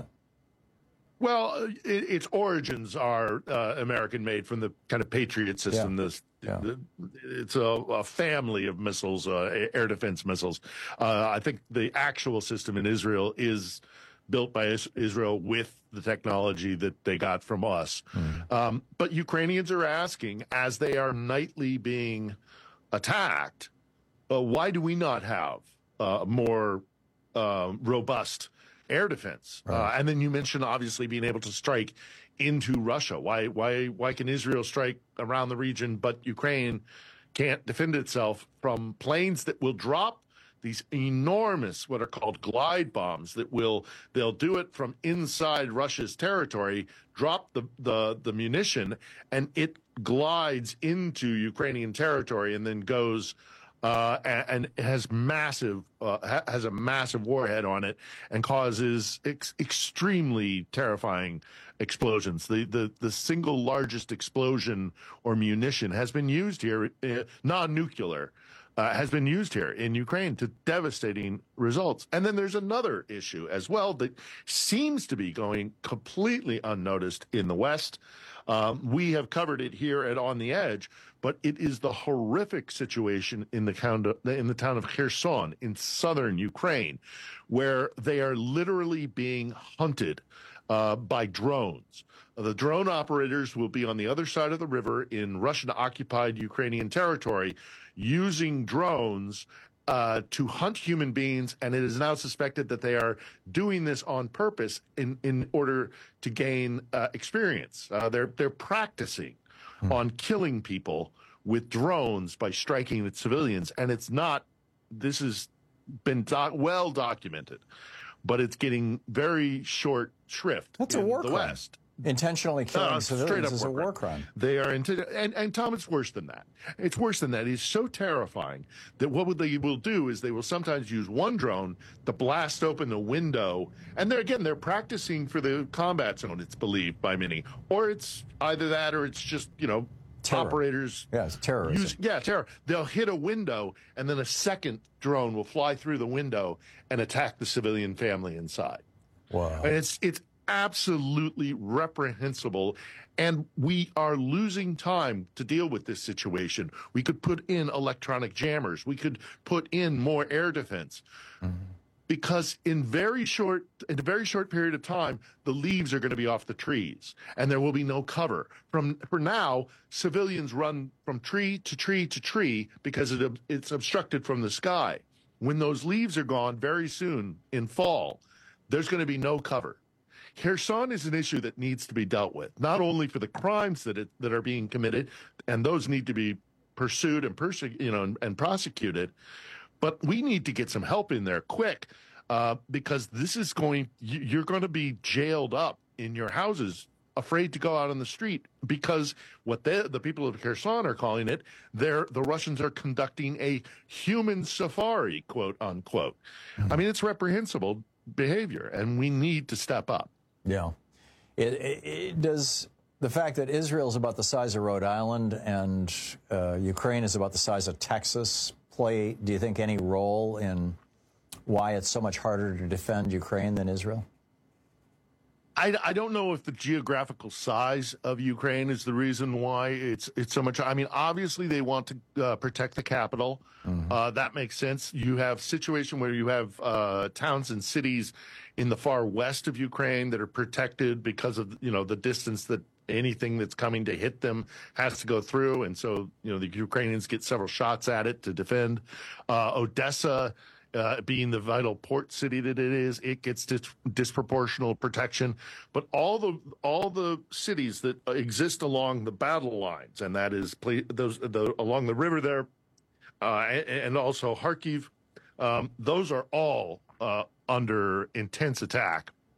Well, it, its origins are uh, American made from the kind of Patriot system.
Yeah.
This,
Yeah.
the, it's a, a family of missiles, uh, air defense missiles. Uh, I think the actual system in Israel is built by is- Israel with the technology that they got from us.
Mm.
Um, but Ukrainians are asking, as they are nightly being attacked, uh, why do we not have uh, more uh, robust air defense?
Right.
Uh, and then you mentioned obviously being able to strike into Russia. Why why why can Israel strike around the region, but Ukraine can't defend itself from planes that will drop these enormous, what are called glide bombs that will, they'll do it from inside Russia's territory, drop the, the, the munition, and it glides into Ukrainian territory and then goes uh, and, and has massive, uh, ha- has a massive warhead on it and causes ex- extremely terrifying explosions. The, the, the single largest explosion or munition has been used here, uh, non-nuclear, Uh, has been used here in Ukraine to devastating results. And then there's another issue as well that seems to be going completely unnoticed in the West. Um, we have covered it here at On the Edge, but it is the horrific situation in the town of, in the town of Kherson in southern Ukraine, where they are literally being hunted uh, by drones. The drone operators will be on the other side of the river in Russian-occupied Ukrainian territory using drones uh, to hunt human beings, and it is now suspected that they are doing this on purpose in, in order to gain uh, experience. Uh, they're they're practicing hmm. on killing people with drones by striking at civilians, and it's not. This has been doc- well documented, but it's getting very short shrift.
That's
in
a war
the
crime.
West.
Intentionally killing
Uh,
civilians
up
is a war crime.
They are into, and, and Tom, it's worse than that. It's worse than that. It's so terrifying that what would they will do is they will sometimes use one drone to blast open the window, and they're again they're practicing for the combat zone. It's believed by many, or it's either that or it's just you know
Terror.
operators.
Yeah, it's terrorism.
Use, yeah, terror. They'll hit a window, and then a second drone will fly through the window and attack the civilian family inside.
Wow.
And it's it's absolutely reprehensible, and we are losing time to deal with this situation. We could put in electronic jammers. We could put in more air defense. Mm-hmm. Because in very short, in a very short period of time, the leaves are going to be off the trees, and there will be no cover. From for now, civilians run from tree to tree to tree because it, it's obstructed from the sky. When those leaves are gone very soon in fall, there's going to be no cover. Kherson is an issue that needs to be dealt with, not only for the crimes that it, that are being committed, and those need to be pursued and perse- you know and, and prosecuted, but we need to get some help in there quick uh, because this is going. You, you're going to be jailed up in your houses, afraid to go out on the street because what they, the people of Kherson are calling it, they're the Russians are conducting a human safari, quote unquote. Mm-hmm. I mean, it's reprehensible behavior, and we need to step up.
Yeah. It, it, it does the fact that Israel is about the size of Rhode Island and uh, Ukraine is about the size of Texas play, do you think, any role in why it's so much harder to defend Ukraine than Israel?
I, I don't know if the geographical size of Ukraine is the reason why it's it's so much. I mean, obviously they want to uh, protect the capital. Mm-hmm. Uh, that makes sense. You have a situation where you have uh, towns and cities in the far west of Ukraine that are protected because of, you know, the distance that anything that's coming to hit them has to go through. And so, you know, the Ukrainians get several shots at it to defend. Uh, Odessa, Uh, being the vital port city that it is, it gets dis- disproportional protection. But all the all the cities that exist along the battle lines, and that is play, those the, along the river there, uh, and, and also Kharkiv, um, those are all uh, under intense attack. Mm-hmm.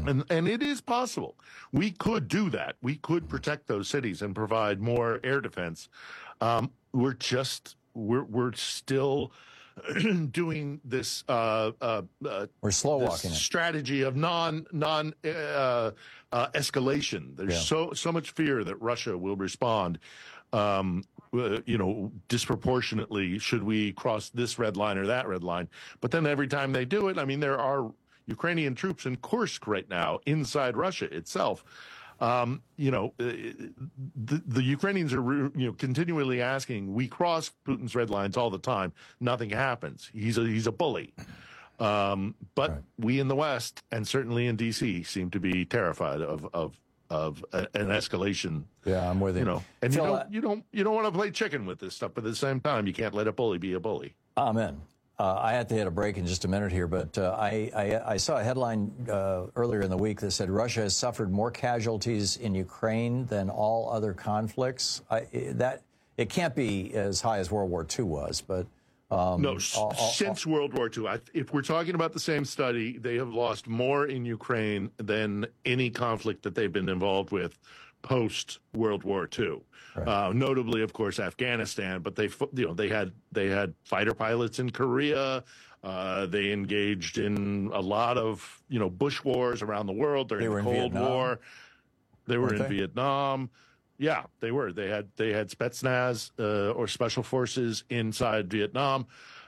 And and it is possible. We could do that. We could protect those cities and provide more air defense. Um, we're just we're we're still doing this. Uh, uh, uh,
we're slow walking
strategy of non non uh, uh, escalation. There's
Yeah.
so so much fear that Russia will respond. Um, uh, you know, disproportionately, should we cross this red line or that red line? But then every time they do it, I mean, there are Ukrainian troops in Kursk right now inside Russia itself. Um, you know, uh, the, the Ukrainians are, you know, continually asking, we cross Putin's red lines all the time. Nothing happens. He's a, he's a bully. Um, but right. we in the West and certainly in D C seem to be terrified of, of, of a, an escalation.
Yeah, I'm with you.
You know, and
Phil,
you don't, you don't, you don't want to play chicken with this stuff, but at the same time, you can't let a bully be a bully.
Amen. Uh, I have to hit a break in just a minute here, but uh, I, I, I saw a headline uh, earlier in the week that said Russia has suffered more casualties in Ukraine than all other conflicts. I, that it can't be as high as World War Two was, but um,
no,
all, all,
since all, World War Two. I, if we're talking about the same study, they have lost more in Ukraine than any conflict that they've been involved with post World War Two. Right. Uh, notably, of course, Afghanistan, but they, you know, they had they had fighter pilots in Korea. Uh, they engaged in a lot of, you know, bush wars around the world during the Cold War. They were in Vietnam. Yeah, they were. They had they had Spetsnaz uh, or special forces inside Vietnam.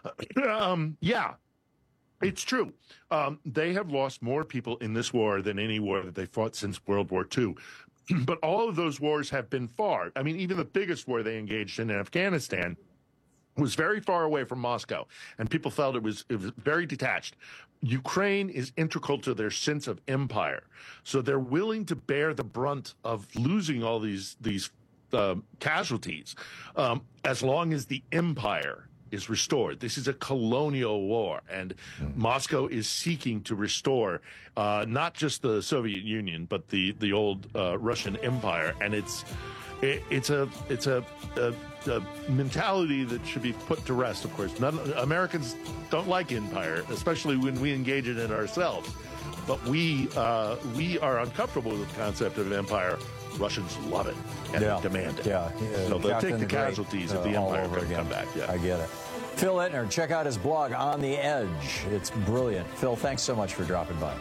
um, yeah, it's true. Um, they have lost more people in this war than any war that they fought since World War Two. But all of those wars have been far. I mean, even the biggest war they engaged in in Afghanistan was very far away from Moscow, and people felt it was it was very detached. Ukraine is integral to their sense of empire, so they're willing to bear the brunt of losing all these these uh, casualties um, as long as the empire is restored. This is a colonial war, and mm. Moscow is seeking to restore uh, not just the Soviet Union, but the the old uh, Russian Empire. And it's it, it's a it's a, a, a mentality that should be put to rest. Of course, none Americans don't like empire, especially when we engage in it ourselves. But we uh, we are uncomfortable with the concept of empire. Russians love it and
yeah.
demand it.
Yeah,
yeah. So they'll take the casualties
uh,
if the empire
can
come back. Yeah,
I get it. Phil Ittner, check out his blog, On the Edge. It's brilliant. Phil, thanks so much for dropping by.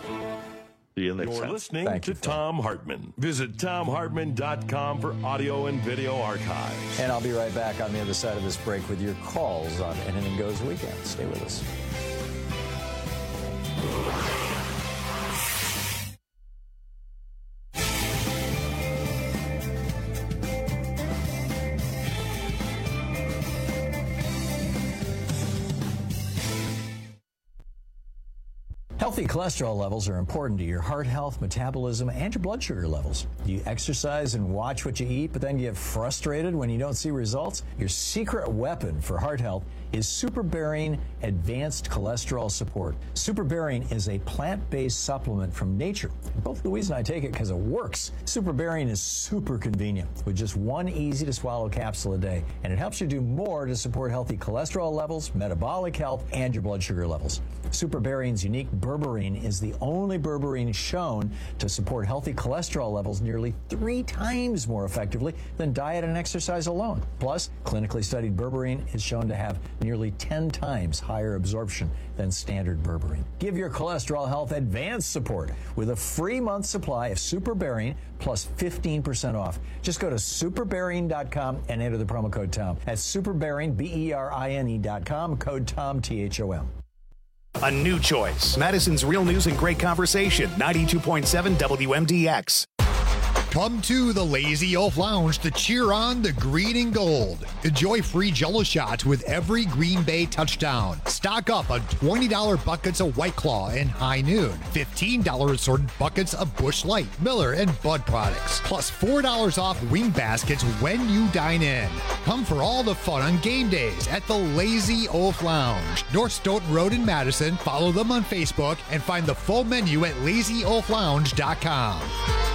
You're
listening
Thank
to
you,
Thom Hartmann. Visit Thom Hartmann dot com for audio and video archives.
And I'll be right back on the other side of this break with your calls on Anything Goes Weekend. Stay with us. Healthy cholesterol levels are important to your heart health, metabolism, and your blood sugar levels. Do you exercise and watch what you eat, but then get frustrated when you don't see results? Your secret weapon for heart health is SuperBarian Advanced Cholesterol Support. SuperBarian is a plant-based supplement from nature. Both Louise and I take it because it works. SuperBarian is super convenient with just one easy-to-swallow capsule a day, and it helps you do more to support healthy cholesterol levels, metabolic health, and your blood sugar levels. SuperBarian's unique berberine is the only berberine shown to support healthy cholesterol levels nearly three times more effectively than diet and exercise alone. Plus, clinically studied berberine is shown to have nearly ten times higher absorption than standard berberine. Give your cholesterol health advanced support with a free month supply of SuperBarian plus fifteen percent off. Just go to superbarian dot com and enter the promo code Tom. That's superbarian, B E R I N E dot com, code Tom, T H O M.
A new choice. Madison's Real News and Great Conversation, ninety-two point seven W M D X.
Come to the Lazy Oaf Lounge to cheer on the green and gold. Enjoy free Jell-O shots with every Green Bay touchdown. Stock up on twenty dollars buckets of White Claw and High Noon. fifteen dollars assorted buckets of Busch Light, Miller, and Bud products. Plus four dollars off wing baskets when you dine in. Come for all the fun on game days at the Lazy Oaf Lounge. North Stoughton Road in Madison. Follow them on Facebook and find the full menu at lazy oaf lounge dot com.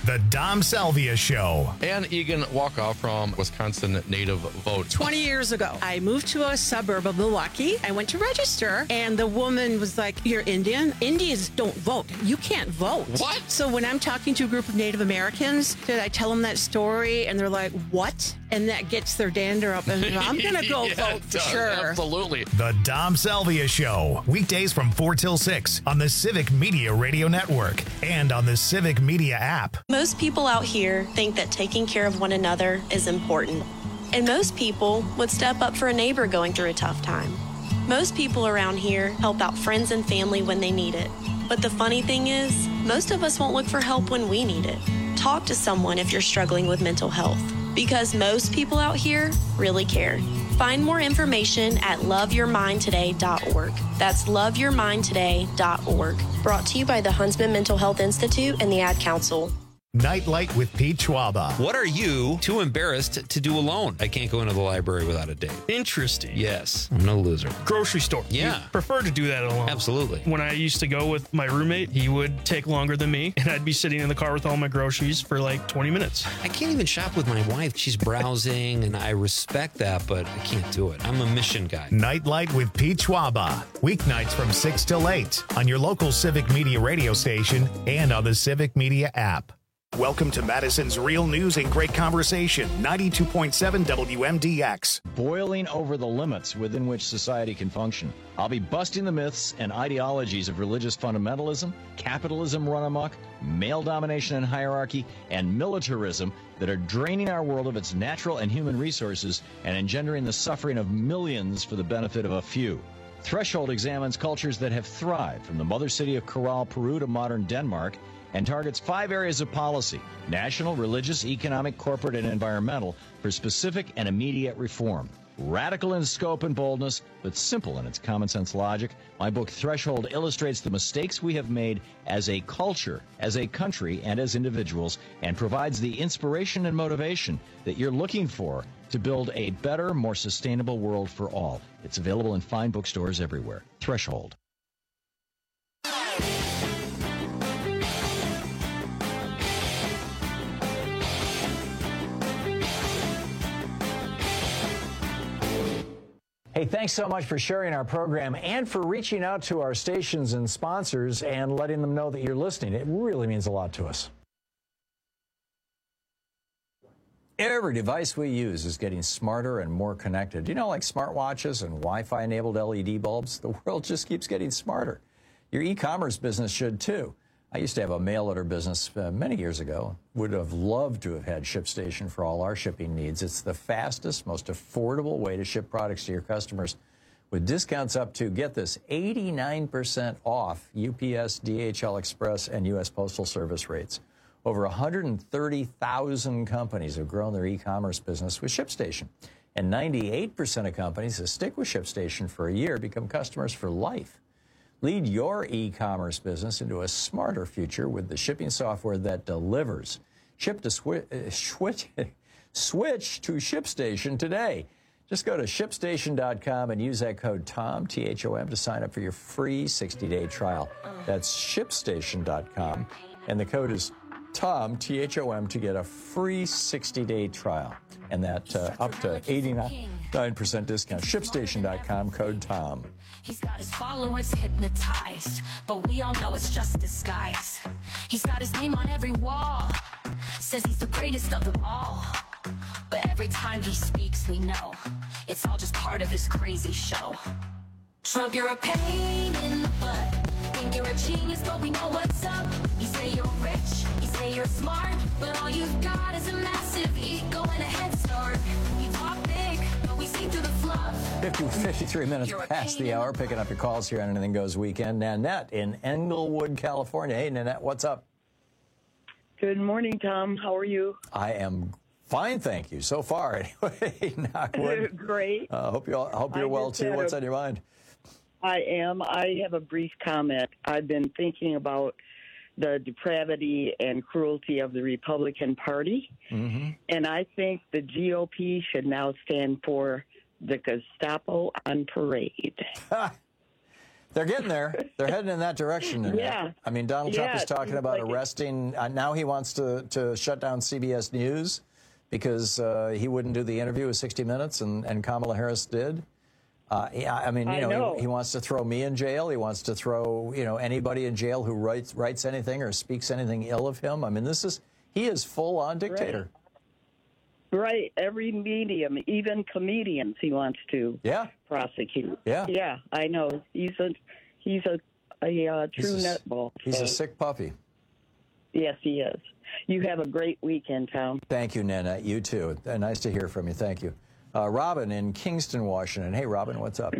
The Dom Salvia Show.
Ann Egan Walkoff from Wisconsin Native Vote.
twenty years ago, I moved to a suburb of Milwaukee. I went to register, and the woman was like, "You're Indian? Indians don't vote. You can't vote."
What?
So when I'm talking to a group of Native Americans, did I tell them that story, and they're like, "What?" And that gets their dander up, and I'm going to go
Yeah,
vote
it
for
does.
sure.
Absolutely.
The Dom Salvia Show. Weekdays from four till six on the Civic Media Radio Network and on the Civic Media app.
Most people out here think that taking care of one another is important. And most people would step up for a neighbor going through a tough time. Most people around here help out friends and family when they need it. But the funny thing is, most of us won't look for help when we need it. Talk to someone if you're struggling with mental health, because most people out here really care. Find more information at love your mind today dot org. That's love your mind today dot org. Brought to you by the Huntsman Mental Health Institute and the Ad Council.
Nightlight with Pete Schwaba.
What are you too embarrassed to do alone? I can't go into the library without a date.
Interesting.
Yes, I'm no loser.
Grocery store.
Yeah.
You prefer to do that alone.
Absolutely.
When I used to go with my roommate, he would take longer than me, and I'd be sitting in the car with all my groceries for like twenty minutes.
I can't even shop with my wife. She's browsing, and I respect that, but I can't do it. I'm a mission guy.
Nightlight with Pete Schwaba. Weeknights from six till eight on your local Civic Media radio station and on the Civic Media app. Welcome to Madison's Real News and Great Conversation, ninety-two point seven W M D X.
Boiling over the limits within which society can function. I'll be busting the myths and ideologies of religious fundamentalism, capitalism run amok, male domination and hierarchy, and militarism that are draining our world of its natural and human resources and engendering the suffering of millions for the benefit of a few. Threshold examines cultures that have thrived, from the mother city of Corral, Peru to modern Denmark, and targets five areas of policy: national, religious, economic, corporate, and environmental, for specific and immediate reform. Radical in scope and boldness, but simple in its common sense logic, my book Threshold illustrates the mistakes we have made as a culture, as a country, and as individuals, and provides the inspiration and motivation that you're looking for to build a better, more sustainable world for all. It's available in fine bookstores everywhere. Threshold. Hey, thanks so much for sharing our program and for reaching out to our stations and sponsors and letting them know that you're listening. It really means a lot to us. Every device we use is getting smarter and more connected. You know, like smartwatches and Wi-Fi enabled L E D bulbs, the world just keeps getting smarter. Your e-commerce business should too. I used to have a mail order business uh, many years ago. Would have loved to have had ShipStation for all our shipping needs. It's the fastest, most affordable way to ship products to your customers, with discounts up to, get this, eighty-nine percent off U P S, D H L Express, and U S Postal Service rates. Over one hundred thirty thousand companies have grown their e-commerce business with ShipStation. And ninety-eight percent of companies that stick with ShipStation for a year become customers for life. Lead your e-commerce business into a smarter future with the shipping software that delivers. Ship to swi- uh, switch, switch to ShipStation today. Just go to ShipStation dot com and use that code TOM, T H O M, to sign up for your free sixty-day trial. That's ShipStation dot com, and the code is TOM, T H O M, to get a free sixty-day trial. And that uh, up to eighty-nine percent discount. ShipStation dot com, code TOM.
He's got his followers hypnotized, but we all know it's just disguise. He's got his name on every wall, says he's the greatest of them all. But every time he speaks, we know it's all just part of his crazy show. Trump, you're a pain in the butt. Think you're a genius, but we know what's up. You say you're rich, you say you're smart, but all you've got is a massive ego and a head start. You talk big, but we see through the fluff.
fifty, fifty-three minutes past the hour, picking up your calls here on Anything Goes Weekend. Nanette in Englewood, California. Hey, Nanette, what's up?
Good morning, Tom. How are you?
I am fine, thank you. So far, anyway. Knockwood.
Great.
I uh, hope, you all, hope you're
I
well, too. What's
a,
on your mind?
I am. I have a brief comment. I've been thinking about the depravity and cruelty of the Republican Party,
mm-hmm.
and I think the G O P should now stand for the Gestapo on parade.
They're getting there. They're heading in that direction.
Yeah.
I mean, Donald Trump
yeah,
is talking about
like
arresting. Uh, now he wants to, to shut down C B S News because uh, he wouldn't do the interview with sixty minutes, and, and Kamala Harris did. Uh, yeah, I mean, you
I
know,
know.
He, he wants to throw me in jail. He wants to throw, you know, anybody in jail who writes writes anything or speaks anything ill of him. I mean, this is he is full on dictator.
Right. right. Every medium, even comedians, he wants to
yeah.
prosecute.
Yeah.
Yeah, I know. He's a he's a, a uh, true
he's a,
nutball.
He's
so.
a sick puppy.
Yes, he is. You have a great weekend, Tom.
Thank you, Nana. You too. Uh, nice to hear from you. Thank you. Uh, Robin in Kingston, Washington. Hey, Robin, what's up?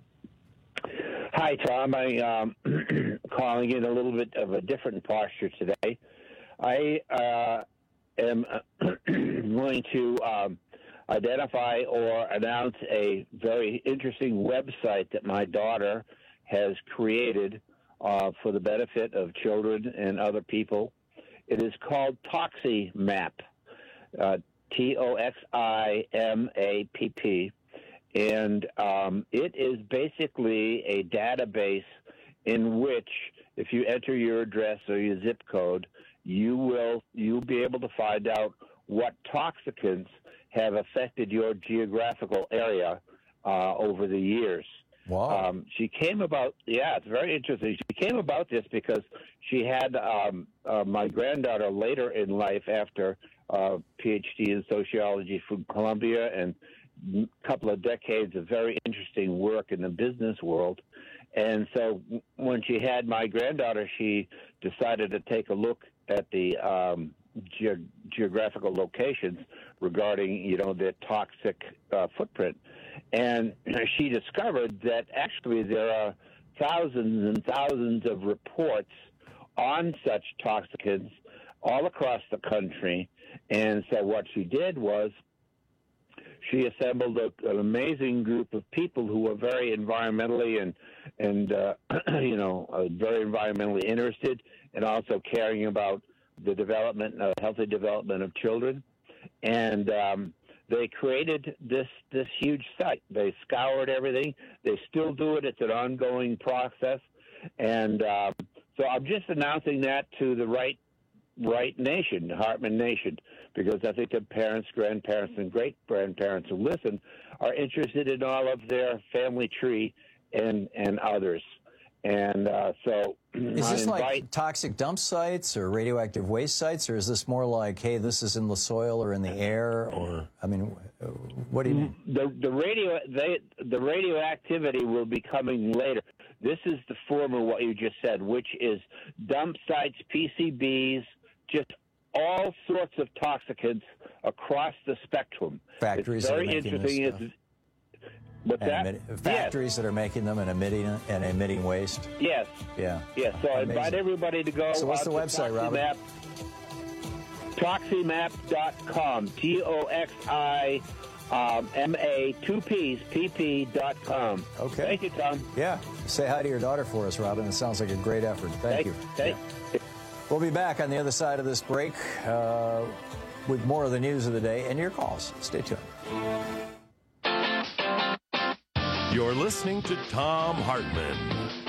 Hi, Tom. I um calling in a little bit of a different posture today. I uh, am going to um, identify or announce a very interesting website that my daughter has created uh, for the benefit of children and other people. It is called ToxyMapp, uh, T O X I M A P P. And um, it is basically a database in which, if you enter your address or your zip code, you will you'll be able to find out what toxicants have affected your geographical area uh, over the years.
Wow.
Um, she came about, yeah, it's very interesting. She came about this because she had um, uh, my granddaughter later in life after uh, PhD in sociology from Columbia and a couple of decades of very interesting work in the business world. And so when she had my granddaughter, she decided to take a look at the um, ge- geographical locations regarding, you know, their toxic uh, footprint. And she discovered that actually there are thousands and thousands of reports on such toxicants all across the country. And so what she did was she assembled a, an amazing group of people who were very environmentally and, and uh, you know, uh, very environmentally interested and also caring about the development, uh, healthy development of children. And um, they created this, this huge site. They scoured everything. They still do it. It's an ongoing process. And um, so I'm just announcing that to the right right nation, Hartman Nation, because I think the parents, grandparents, and great-grandparents who listen are interested in all of their family tree and, and others. And uh, so
is
I
this
invite,
like toxic dump sites or radioactive waste sites, or is this more like, hey, this is in the soil or in the air, or I mean, what do you mean?
The the radio they the radioactivity will be coming later. This is the form of what you just said, which is dump sites, P C Bs, just all sorts of toxicants across the spectrum.
Factories
it's very
that are making
interesting.
this stuff.
It's, What's
and
that?
Emit- factories
yes.
that are making them and emitting and emitting waste.
Yes.
Yeah.
Yes. So I
Amazing.
invite everybody to go.
So what's the
to
website, Robert?
Toxymap dot com. T O X I um, M A two P's P P dot com.
Okay.
Thank you, Tom.
Yeah. Say hi to your daughter for us, Robin. It sounds like a great effort. Thank,
Thank
you.
Thank
yeah. We'll be back on the other side of this break uh, with more of the news of the day and your calls. Stay tuned.
You're listening to Thom Hartmann.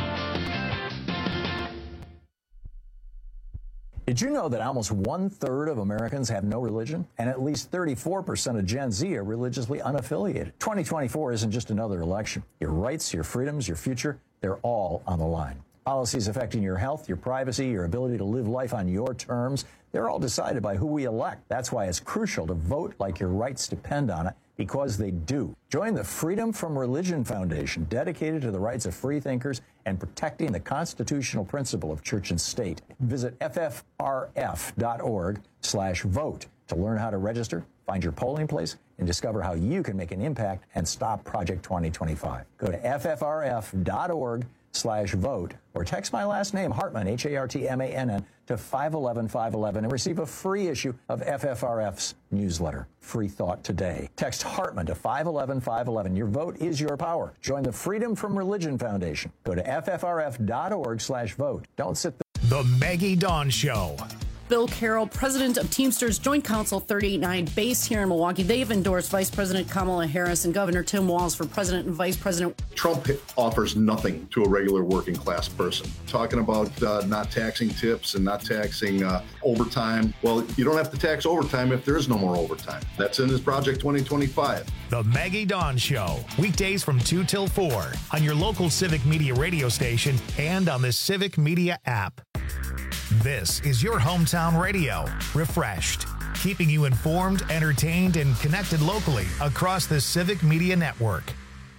Did you know that almost one-third of Americans have no religion? And at least thirty-four percent of Gen Z are religiously unaffiliated. twenty twenty-four isn't just another election. Your rights, your freedoms, your future, they're all on the line. Policies affecting your health, your privacy, your ability to live life on your terms, they're all decided by who we elect. That's why it's crucial to vote like your rights depend on it, because they do. Join the Freedom from Religion Foundation, dedicated to the rights of free thinkers and protecting the constitutional principle of church and state. Visit F F R F dot org slash vote to learn how to register, find your polling place, and discover how you can make an impact and stop Project twenty twenty-five. Go to F F R F dot org slash vote or text my last name, Hartmann, H A R T M A N N, to five one one five one one and receive a free issue of F F R F's newsletter, Free Thought Today. Text Hartmann to five one one five one one. Your vote is your power. Join the Freedom from Religion Foundation. Go to F F R F dot org slash vote. Don't sit there.
The Maggie Dawn Show.
Bill Carroll, president of Teamsters Joint Council thirty eighty-nine, based here in Milwaukee. They've endorsed Vice President Kamala Harris and Governor Tim Walz for president and vice president.
Trump offers nothing to a regular working class person. Talking about uh, not taxing tips and not taxing uh, overtime. Well, you don't have to tax overtime if there is no more overtime. That's in his Project twenty twenty-five.
The Maggie Dawn Show, weekdays from two till four on your local Civic Media radio station and on the Civic Media app. This is your hometown radio, refreshed, keeping you informed, entertained, and connected locally across the Civic Media Network.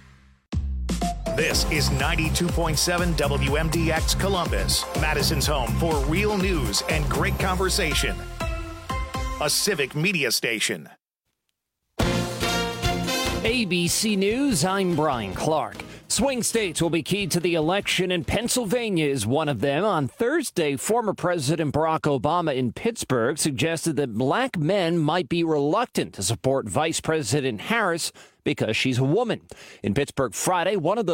This is ninety-two point seven W M D X Columbus, Madison's home for real news and great conversation. A Civic Media station.
A B C News, I'm Brian Clark. Swing states will be key to the election, and Pennsylvania is one of them. On Thursday, former President Barack Obama in Pittsburgh suggested that black men might be reluctant to support Vice President Harris because she's a woman. In Pittsburgh Friday, one of the